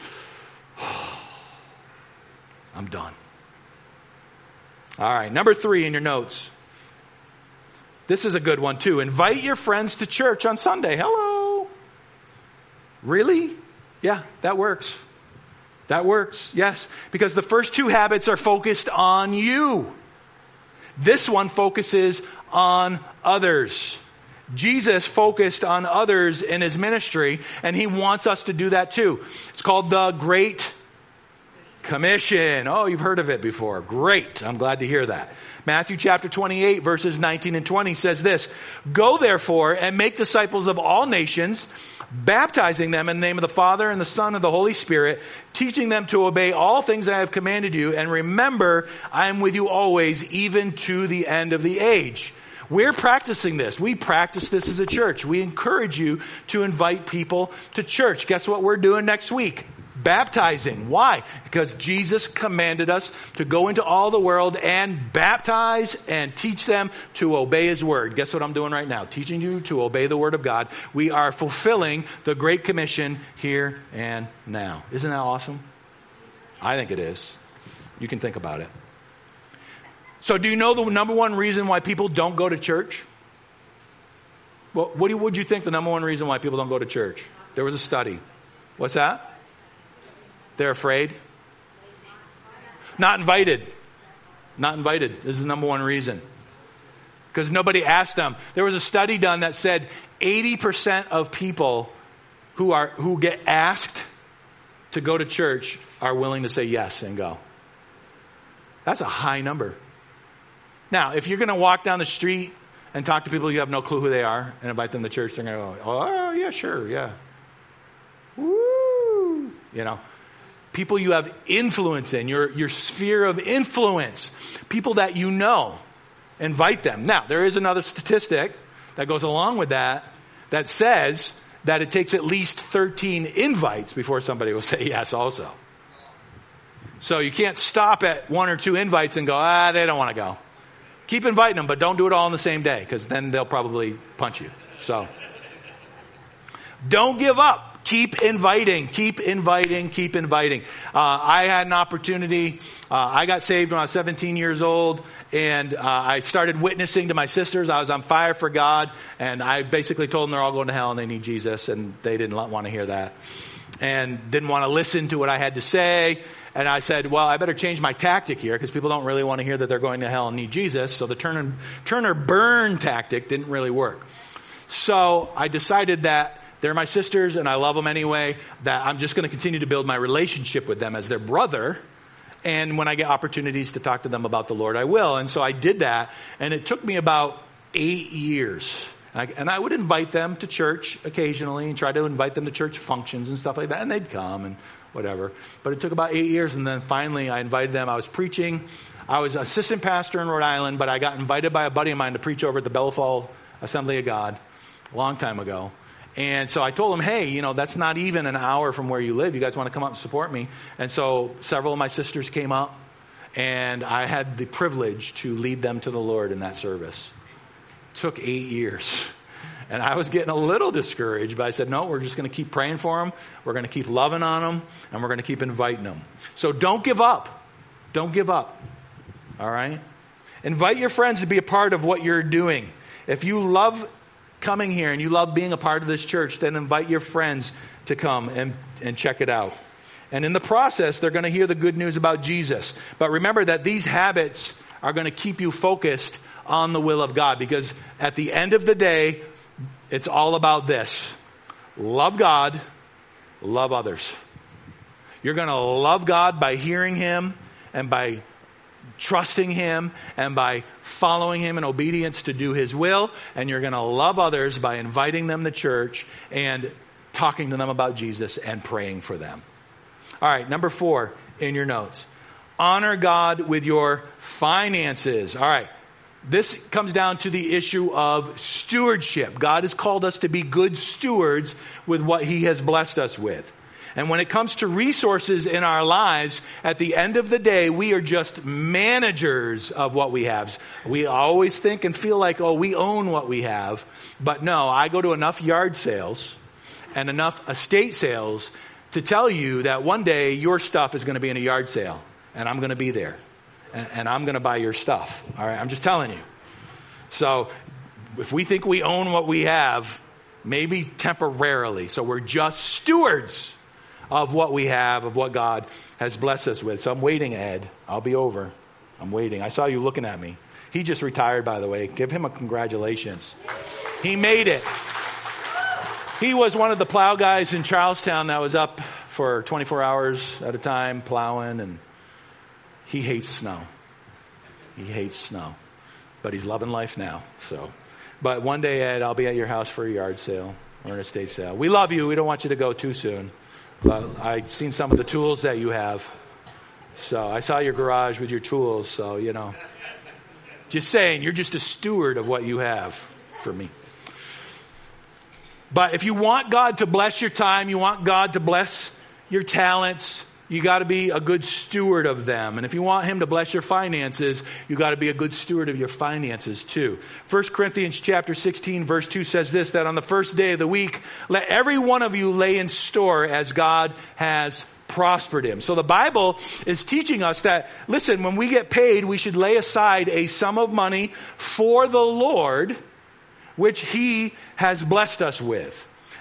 I'm done. All right, number 3 in your notes. This is a good one too. Invite your friends to church on Sunday. Hello. Really? Yeah, that works. That works, yes. Because the first 2 habits are focused on you. This one focuses on others. Jesus focused on others in his ministry, and he wants us to do that too. It's called the Great Commission. Oh, you've heard of it before. Great. I'm glad to hear that. Matthew chapter 28 verses 19 and 20 says this, go therefore and make disciples of all nations, baptizing them in the name of the Father and the Son and the Holy Spirit, teaching them to obey all things I have commanded you. And remember, I am with you always, even to the end of the age. We're practicing this. We practice this as a church. We encourage you to invite people to church. Guess what we're doing next week? Baptizing. Why? Because Jesus commanded us to go into all the world and baptize and teach them to obey his word. Guess what I'm doing right now? Teaching you to obey the word of God. We are fulfilling the Great Commission here and now. Isn't that awesome? I think it is. You can think about it. So do you know the number one reason why people don't go to church? Well, what would you think the number one reason why people don't go to church? There was a study. What's that? They're afraid. Not invited. Not invited. This is the number one reason. Because nobody asked them. There was a study done that said 80% of people who get asked to go to church are willing to say yes and go. That's a high number. Now, if you're going to walk down the street and talk to people you have no clue who they are and invite them to church, they're going to go, oh, yeah, sure, yeah. Woo! You know, people you have influence in, your sphere of influence, people that you know, invite them. Now, there is another statistic that goes along with that says that it takes at least 13 invites before somebody will say yes also. So you can't stop at 1 or 2 invites and go, they don't want to go. Keep inviting them, but don't do it all on the same day, because then they'll probably punch you. So don't give up. Keep inviting, keep inviting, keep inviting. I had an opportunity. I got saved when I was 17 years old, and I started witnessing to my sisters. I was on fire for God, and I basically told them they're all going to hell and they need Jesus, and they didn't want to hear that and didn't want to listen to what I had to say. And I said, well, I better change my tactic here, because people don't really want to hear that they're going to hell and need Jesus. So the turn or burn tactic didn't really work. So I decided that they're my sisters and I love them anyway, that I'm just going to continue to build my relationship with them as their brother. And when I get opportunities to talk to them about the Lord, I will. And so I did that. And it took me about 8 years. And I would invite them to church occasionally and try to invite them to church functions and stuff like that. And they'd come and whatever. But it took about 8 years. And then finally I invited them. I was preaching. I was assistant pastor in Rhode Island, but I got invited by a buddy of mine to preach over at the Bellafall Assembly of God a long time ago. And so I told them, hey, that's not even an hour from where you live. You guys want to come up and support me? And so several of my sisters came up, and I had the privilege to lead them to the Lord in that service. It took 8 years. And I was getting a little discouraged, but I said, no, we're just going to keep praying for them. We're going to keep loving on them, and we're going to keep inviting them. So don't give up. Don't give up. All right? Invite your friends to be a part of what you're doing. If you love coming here and you love being a part of this church, then invite your friends to come and check it out. And in the process, they're going to hear the good news about Jesus. But remember that these habits are going to keep you focused on the will of God, because at the end of the day, it's all about this. Love God, love others. You're going to love God by hearing Him and by trusting Him and by following Him in obedience to do His will. And you're going to love others by inviting them to church and talking to them about Jesus and praying for them. All right, number 4 in your notes. Honor God with your finances. All right. This comes down to the issue of stewardship. God has called us to be good stewards with what He has blessed us with. And when it comes to resources in our lives, at the end of the day, we are just managers of what we have. We always think and feel like, we own what we have. But no, I go to enough yard sales and enough estate sales to tell you that one day your stuff is going to be in a yard sale, and I'm going to be there. And I'm going to buy your stuff. All right. I'm just telling you. So if we think we own what we have, maybe temporarily. So we're just stewards of what we have, of what God has blessed us with. So I'm waiting, Ed. I'll be over. I'm waiting. I saw you looking at me. He just retired, by the way. Give him a congratulations. He made it. He was one of the plow guys in Charlestown that was up for 24 hours at a time plowing, and he hates snow. He hates snow. But he's loving life now. But one day, Ed, I'll be at your house for a yard sale or an estate sale. We love you. We don't want you to go too soon. But I've seen some of the tools that you have. So I saw your garage with your tools. So, just saying, you're just a steward of what you have for me. But if you want God to bless your time, you want God to bless your talents, you got to be a good steward of them. And if you want Him to bless your finances, you got to be a good steward of your finances too. 1 Corinthians chapter 16 verse 2 says this, that on the first day of the week, let every one of you lay in store as God has prospered him. So the Bible is teaching us that, listen, when we get paid, we should lay aside a sum of money for the Lord, which He has blessed us with.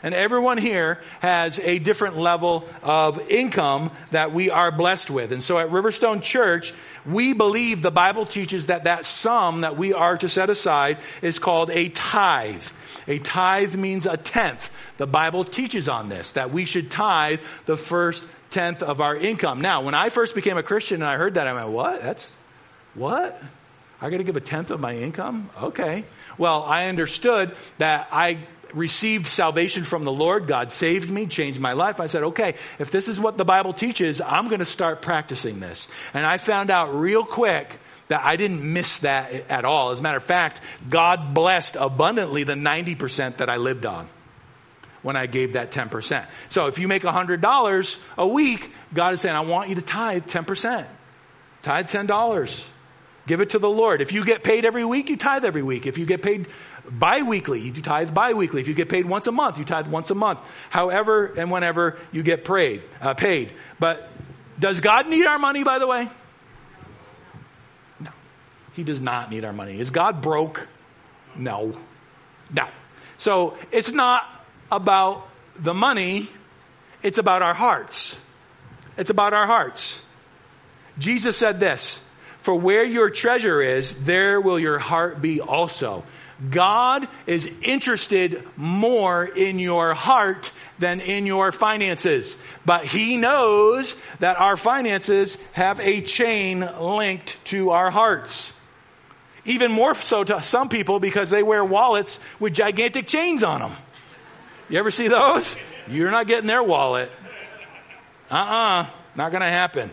And everyone here has a different level of income that we are blessed with. And so at Riverstone Church, we believe the Bible teaches that sum that we are to set aside is called a tithe. A tithe means a tenth. The Bible teaches on this, that we should tithe the first tenth of our income. Now, when I first became a Christian and I heard that, I went, what? I got to give a tenth of my income? Okay. Well, I understood that I received salvation from the Lord. God saved me, changed my life. I said, okay, if this is what the Bible teaches, I'm going to start practicing this. And I found out real quick that I didn't miss that at all. As a matter of fact, God blessed abundantly the 90% that I lived on when I gave that 10%. So if you make $100 a week, God is saying, I want you to tithe 10%. Tithe $10. Give it to the Lord. If you get paid every week, you tithe every week. If you get paid bi-weekly, you tithe bi-weekly. If you get paid once a month, you tithe once a month. However and whenever you get paid. But does God need our money, by the way? No. He does not need our money. Is God broke? No. So it's not about the money. It's about our hearts. It's about our hearts. Jesus said this, for where your treasure is, there will your heart be also. God is interested more in your heart than in your finances. But He knows that our finances have a chain linked to our hearts. Even more so to some people because they wear wallets with gigantic chains on them. You ever see those? You're not getting their wallet. Not going to happen.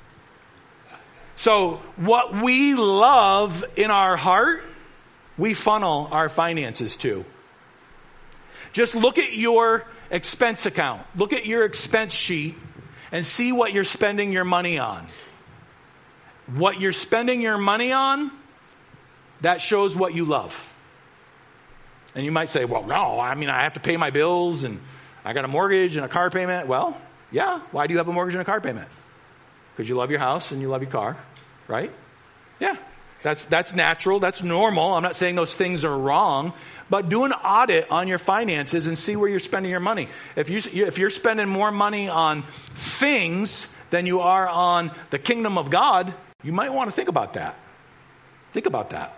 So what we love in our heart, we funnel our finances to. Just look at your expense account. Look at your expense sheet and see what you're spending your money on. What you're spending your money on, that shows what you love. And you might say, well, no, I have to pay my bills and I got a mortgage and a car payment. Well, yeah. Why do you have a mortgage and a car payment? Because you love your house and you love your car, right? Yeah. That's natural. That's normal. I'm not saying those things are wrong, but do an audit on your finances and see where you're spending your money. If you're spending more money on things than you are on the kingdom of God, you might want to think about that. Think about that.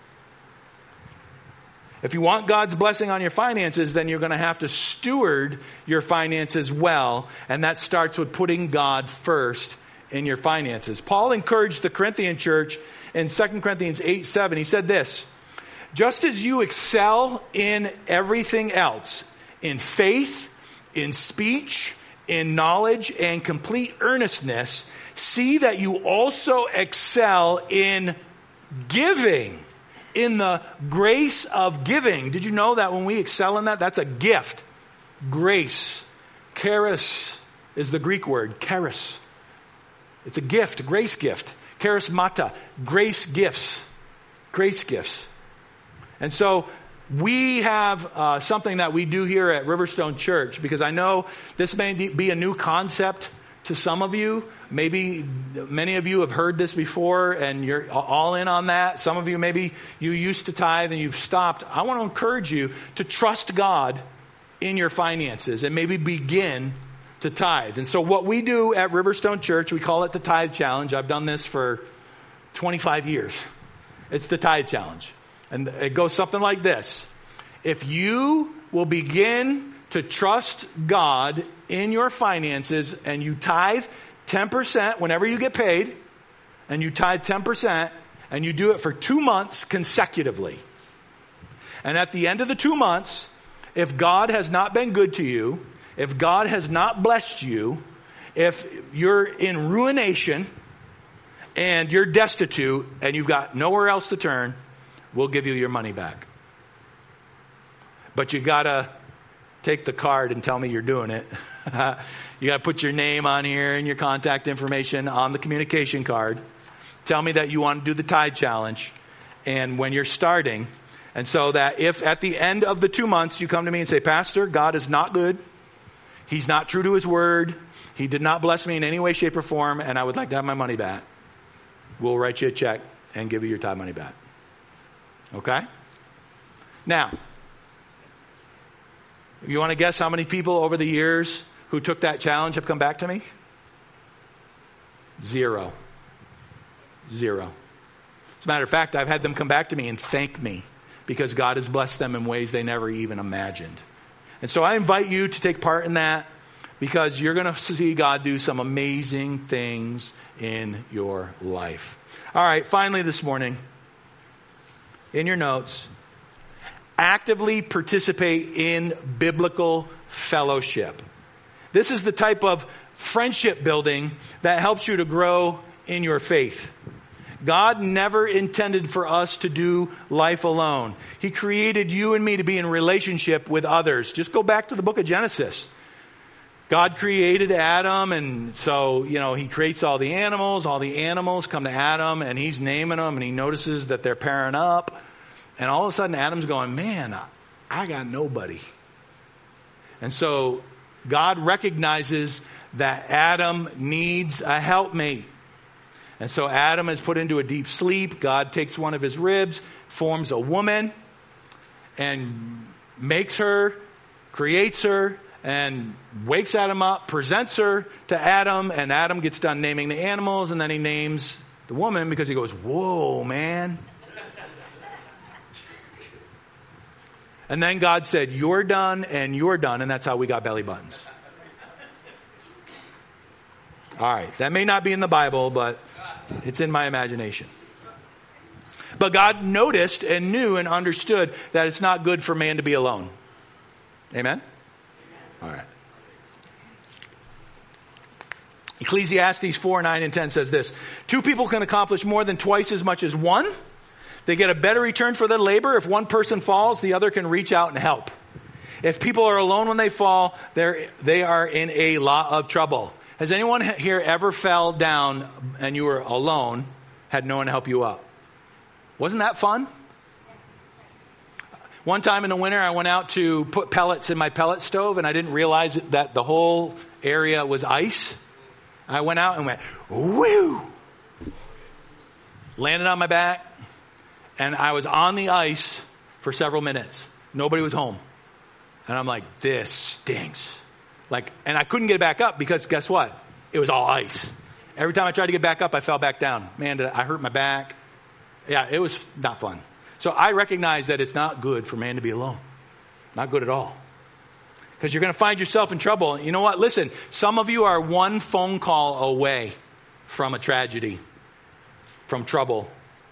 If you want God's blessing on your finances, then you're going to have to steward your finances well, and that starts with putting God first in your finances. Paul encouraged the Corinthian church in 2 Corinthians 8:7. He said this, just as you excel in everything else, in faith, in speech, in knowledge, and complete earnestness, see that you also excel in giving, in the grace of giving. Did you know that when we excel in that, that's a gift? Grace. Charis is the Greek word. Charis. It's a gift, a grace gift. Charismata, grace gifts. Grace gifts. And so we have something that we do here at Riverstone Church, because I know this may be a new concept to some of you. Maybe many of you have heard this before and you're all in on that. Some of you, maybe you used to tithe and you've stopped. I want to encourage you to trust God in your finances and maybe begin to tithe. And so what we do at Riverstone Church, we call it the Tithe Challenge. I've done this for 25 years. It's the Tithe Challenge. And it goes something like this. If you will begin to trust God in your finances and you tithe 10% whenever you get paid, and you tithe 10%, and you do it for 2 months consecutively. And at the end of the 2 months, if God has not been good to you, if God has not blessed you, if you're in ruination and you're destitute and you've got nowhere else to turn, we'll give you your money back. But you gotta take the card and tell me you're doing it. You got to put your name on here and your contact information on the communication card. Tell me that you want to do the Tithe Challenge and when you're starting. And so that if at the end of the 2 months you come to me and say, Pastor, God is not good. He's not true to His word. He did not bless me in any way, shape, or form, and I would like to have my money back. We'll write you a check and give you your tithe money back. Okay? Now, You want to guess how many people over the years who took that challenge have come back to me? 0. As a matter of fact, I've had them come back to me and thank me because God has blessed them in ways they never even imagined. And so I invite you to take part in that because you're going to see God do some amazing things in your life. All right, finally this morning, in your notes, actively participate in biblical fellowship. This is the type of friendship building that helps you to grow in your faith. God never intended for us to do life alone. He created you and me to be in relationship with others. Just go back to the book of Genesis. God created Adam, and so, he creates all the animals. All the animals come to Adam, and he's naming them, and he notices that they're pairing up. And all of a sudden, Adam's going, man, I got nobody. And so God recognizes that Adam needs a helpmate. And so Adam is put into a deep sleep. God takes one of his ribs, forms a woman, and makes her, creates her, and wakes Adam up, presents her to Adam, and Adam gets done naming the animals, and then he names the woman because he goes, whoa, man. And then God said, you're done, and that's how we got belly buttons. All right, that may not be in the Bible, but it's in my imagination. But God noticed and knew and understood that it's not good for man to be alone. Amen? All right. Ecclesiastes 4, 9, and 10 says this. 2 people can accomplish more than twice as much as one. They get a better return for their labor. If one person falls, the other can reach out and help. If people are alone when they fall, they are in a lot of trouble. Has anyone here ever fell down and you were alone, had no one to help you up? Wasn't that fun? One time in the winter, I went out to put pellets in my pellet stove, and I didn't realize that the whole area was ice. I went out and went, whoo! Landed on my back, and I was on the ice for several minutes. Nobody was home. And I'm like, this stinks. And I couldn't get back up because guess what? It was all ice. Every time I tried to get back up, I fell back down. Man, I hurt my back. Yeah, it was not fun. So I recognize that it's not good for man to be alone. Not good at all. Because you're going to find yourself in trouble. You know what? Listen, some of you are one phone call away from a tragedy, from trouble.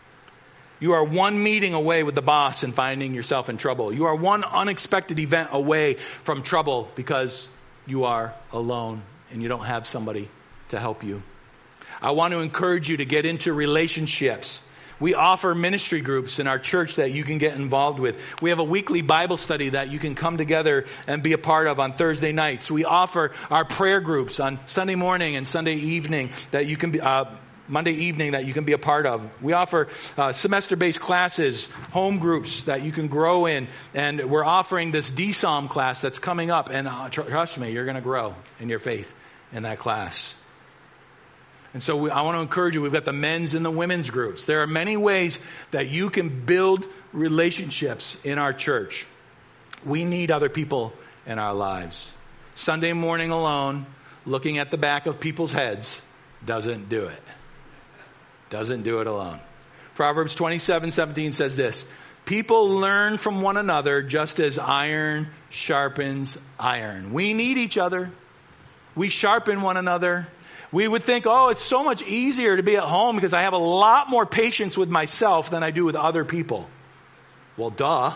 You are one meeting away with the boss and finding yourself in trouble. You are one unexpected event away from trouble because you are alone and you don't have somebody to help you. I want to encourage you to get into relationships. We offer ministry groups in our church that you can get involved with. We have a weekly Bible study that you can come together and be a part of on Thursday nights. We offer our prayer groups on Sunday morning and Sunday evening that you can be, Monday evening that you can be a part of. We offer semester-based classes, home groups that you can grow in. And we're offering this DSOM class that's coming up. And trust me, you're going to grow in your faith in that class. And so I want to encourage you, we've got the men's and the women's groups. There are many ways that you can build relationships in our church. We need other people in our lives. Sunday morning alone, looking at the back of people's heads, doesn't do it. Doesn't do it alone. Proverbs 27:17 says this. People learn from one another just as iron sharpens iron. We need each other. We sharpen one another. We would think, oh, it's so much easier to be at home because I have a lot more patience with myself than I do with other people. Well, duh.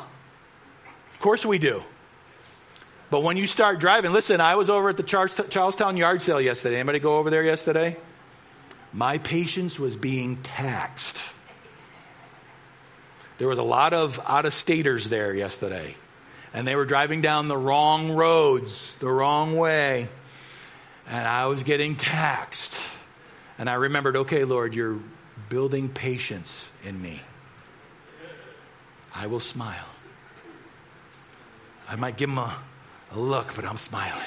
Of course we do. But when you start driving, listen, I was over at the Charlestown yard sale yesterday. Anybody go over there yesterday? My patience was being taxed. There was a lot of out-of-staters there yesterday. And they were driving down the wrong roads, the wrong way. And I was getting taxed. And I remembered, okay, Lord, you're building patience in me. I will smile. I might give them a look, but I'm smiling.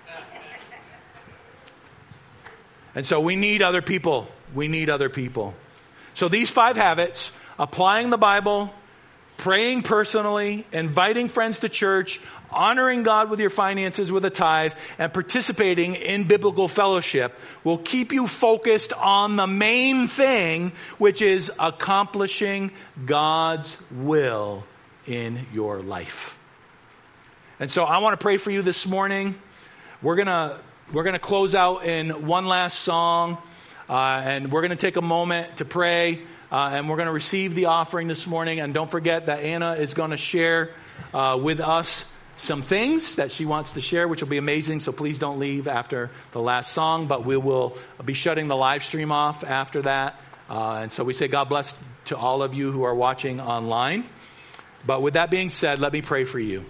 And so we need other people. We need other people. So these 5 habits, applying the Bible, praying personally, inviting friends to church, honoring God with your finances with a tithe and participating in biblical fellowship will keep you focused on the main thing, which is accomplishing God's will in your life. And so I want to pray for you this morning. We're gonna close out in one last song, and we're gonna take a moment to pray, and we're gonna receive the offering this morning. And don't forget that Anna is gonna share with us some things that she wants to share, which will be amazing. So please don't leave after the last song, but we will be shutting the live stream off after that. And so we say God bless to all of you who are watching online. But with that being said, let me pray for you.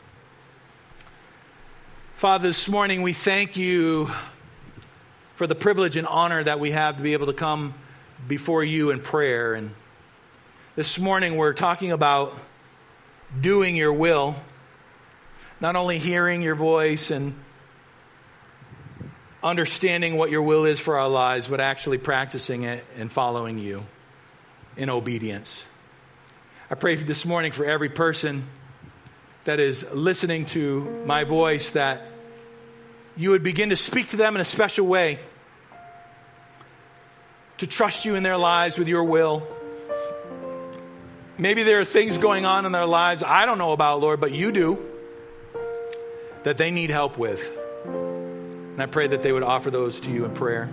Father, this morning we thank you for the privilege and honor that we have to be able to come before you in prayer. And this morning we're talking about doing your will, not only hearing your voice and understanding what your will is for our lives, but actually practicing it and following you in obedience. I pray this morning for every person that is listening to my voice, that you would begin to speak to them in a special way, to trust you in their lives with your will. Maybe there are things going on in their lives I don't know about, Lord, but you do, that they need help with. And I pray that they would offer those to you in prayer.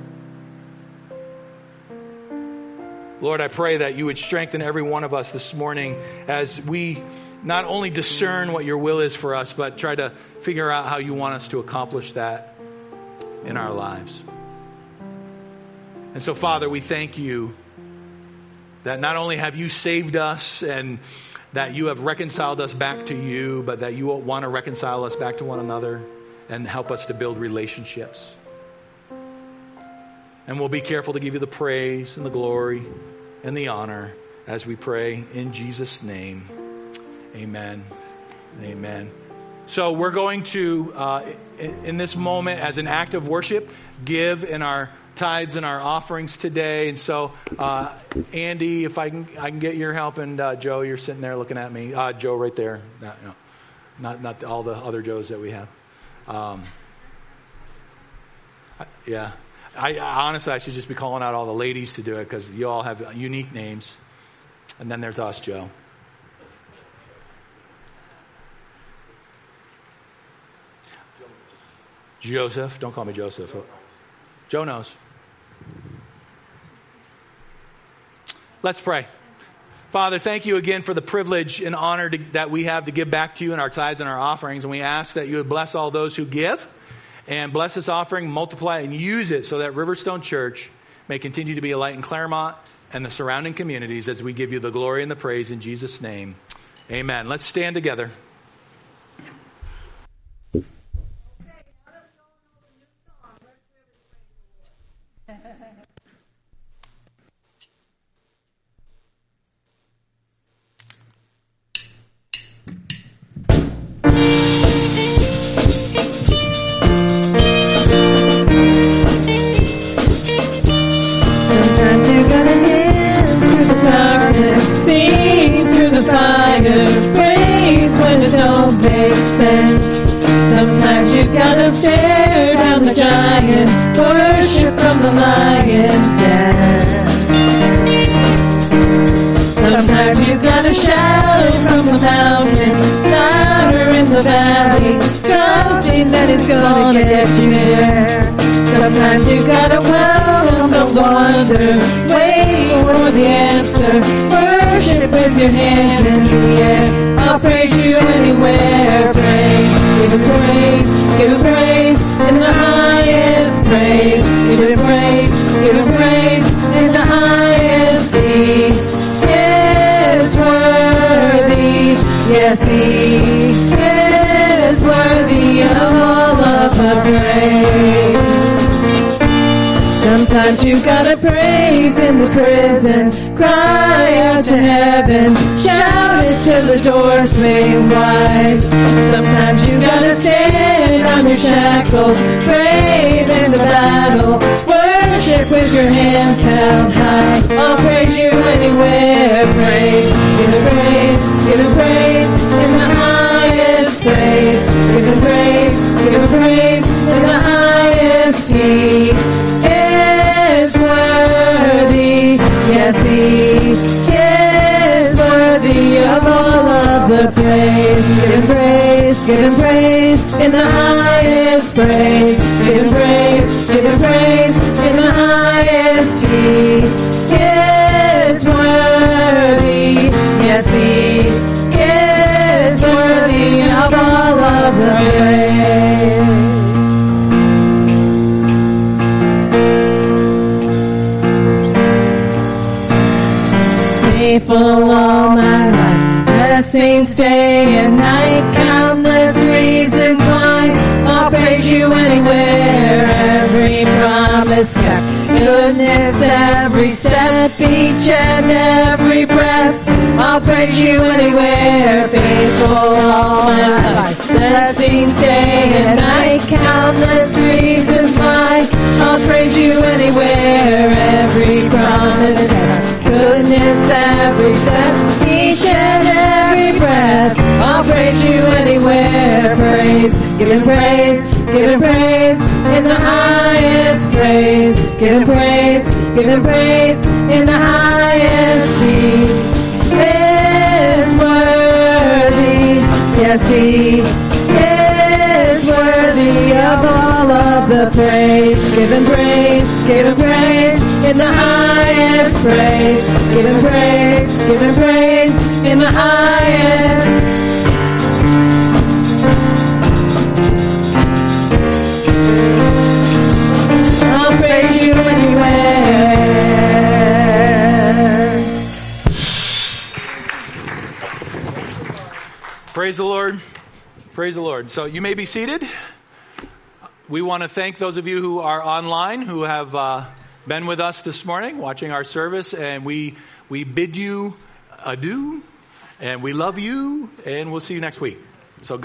Lord, I pray that you would strengthen every one of us this morning as we not only discern what your will is for us, but try to figure out how you want us to accomplish that in our lives. And so, Father, we thank you that not only have you saved us and that you have reconciled us back to you, but that you want to reconcile us back to one another and help us to build relationships. And we'll be careful to give you the praise and the glory and the honor as we pray in Jesus' name. Amen. Amen. So we're going to, in this moment, as an act of worship, give in our tithes and our offerings today. And so, Andy, if I can get your help, and Joe, you're sitting there looking at me. Joe, right there. Not all the other Joes that we have. Yeah. I honestly, I should just be calling out all the ladies to do it, because you all have unique names. And then there's us, Joe. Joseph. Don't call me Joseph. Joe knows. Let's pray. Father, thank you again for the privilege and honor that we have to give back to you in our tithes and our offerings. And we ask that you would bless all those who give, and bless this offering, multiply it, and use it so that Riverstone Church may continue to be a light in Claremont and the surrounding communities as we give you the glory and the praise in Jesus' name. Amen. Let's stand together. Praise when it don't make sense. Sometimes you gotta stare down the giant, worship from the lion's den. Sometimes you gotta shout from the mountain, louder in the valley, trusting that it's gonna get you there. Sometimes you gotta welcome the wonder, wait for the answer, worship with your hands in the air. I'll praise you anywhere, praise, give him praise, give him praise, in the highest praise, give him praise, give him praise, in the highest. He is worthy, yes he is worthy of all of the praise. Sometimes you gotta praise in the prison, cry out to heaven, shout it till the door swings wide. Sometimes you gotta stand on your shackles, brave in the battle, worship with your hands held high. I'll praise you anywhere, praise, give him praise, in the highest praise. praise in the highest. He is worthy. Yes, He is worthy of all of the praise. Give Him praise, give Him praise in the highest praise. Give Him praise, give Him praise in the highest. He is worthy. Yes, He is worthy of all of the praise. Faithful all my life, blessings day and night, countless reasons why I'll praise you anywhere. Every promise kept, goodness every step, each and every breath, I'll praise you anywhere. Faithful all my life, blessings day and night, countless reasons why I'll praise you anywhere. Every promise kept, goodness every step, each and every breath, I'll praise you anywhere. Praise, give Him praise, give Him praise in the highest praise. Give Him praise, give Him praise in the highest. He is worthy. Yes, He is worthy of all of the praise. Give Him praise, give Him praise in the highest praise. Give Him praise, give Him praise in the highest. I'll praise you anywhere. Praise the Lord. Praise the Lord. So you may be seated. We want to thank those of you who are online, who have been with us this morning, watching our service, and we bid you adieu, and we love you, and we'll see you next week.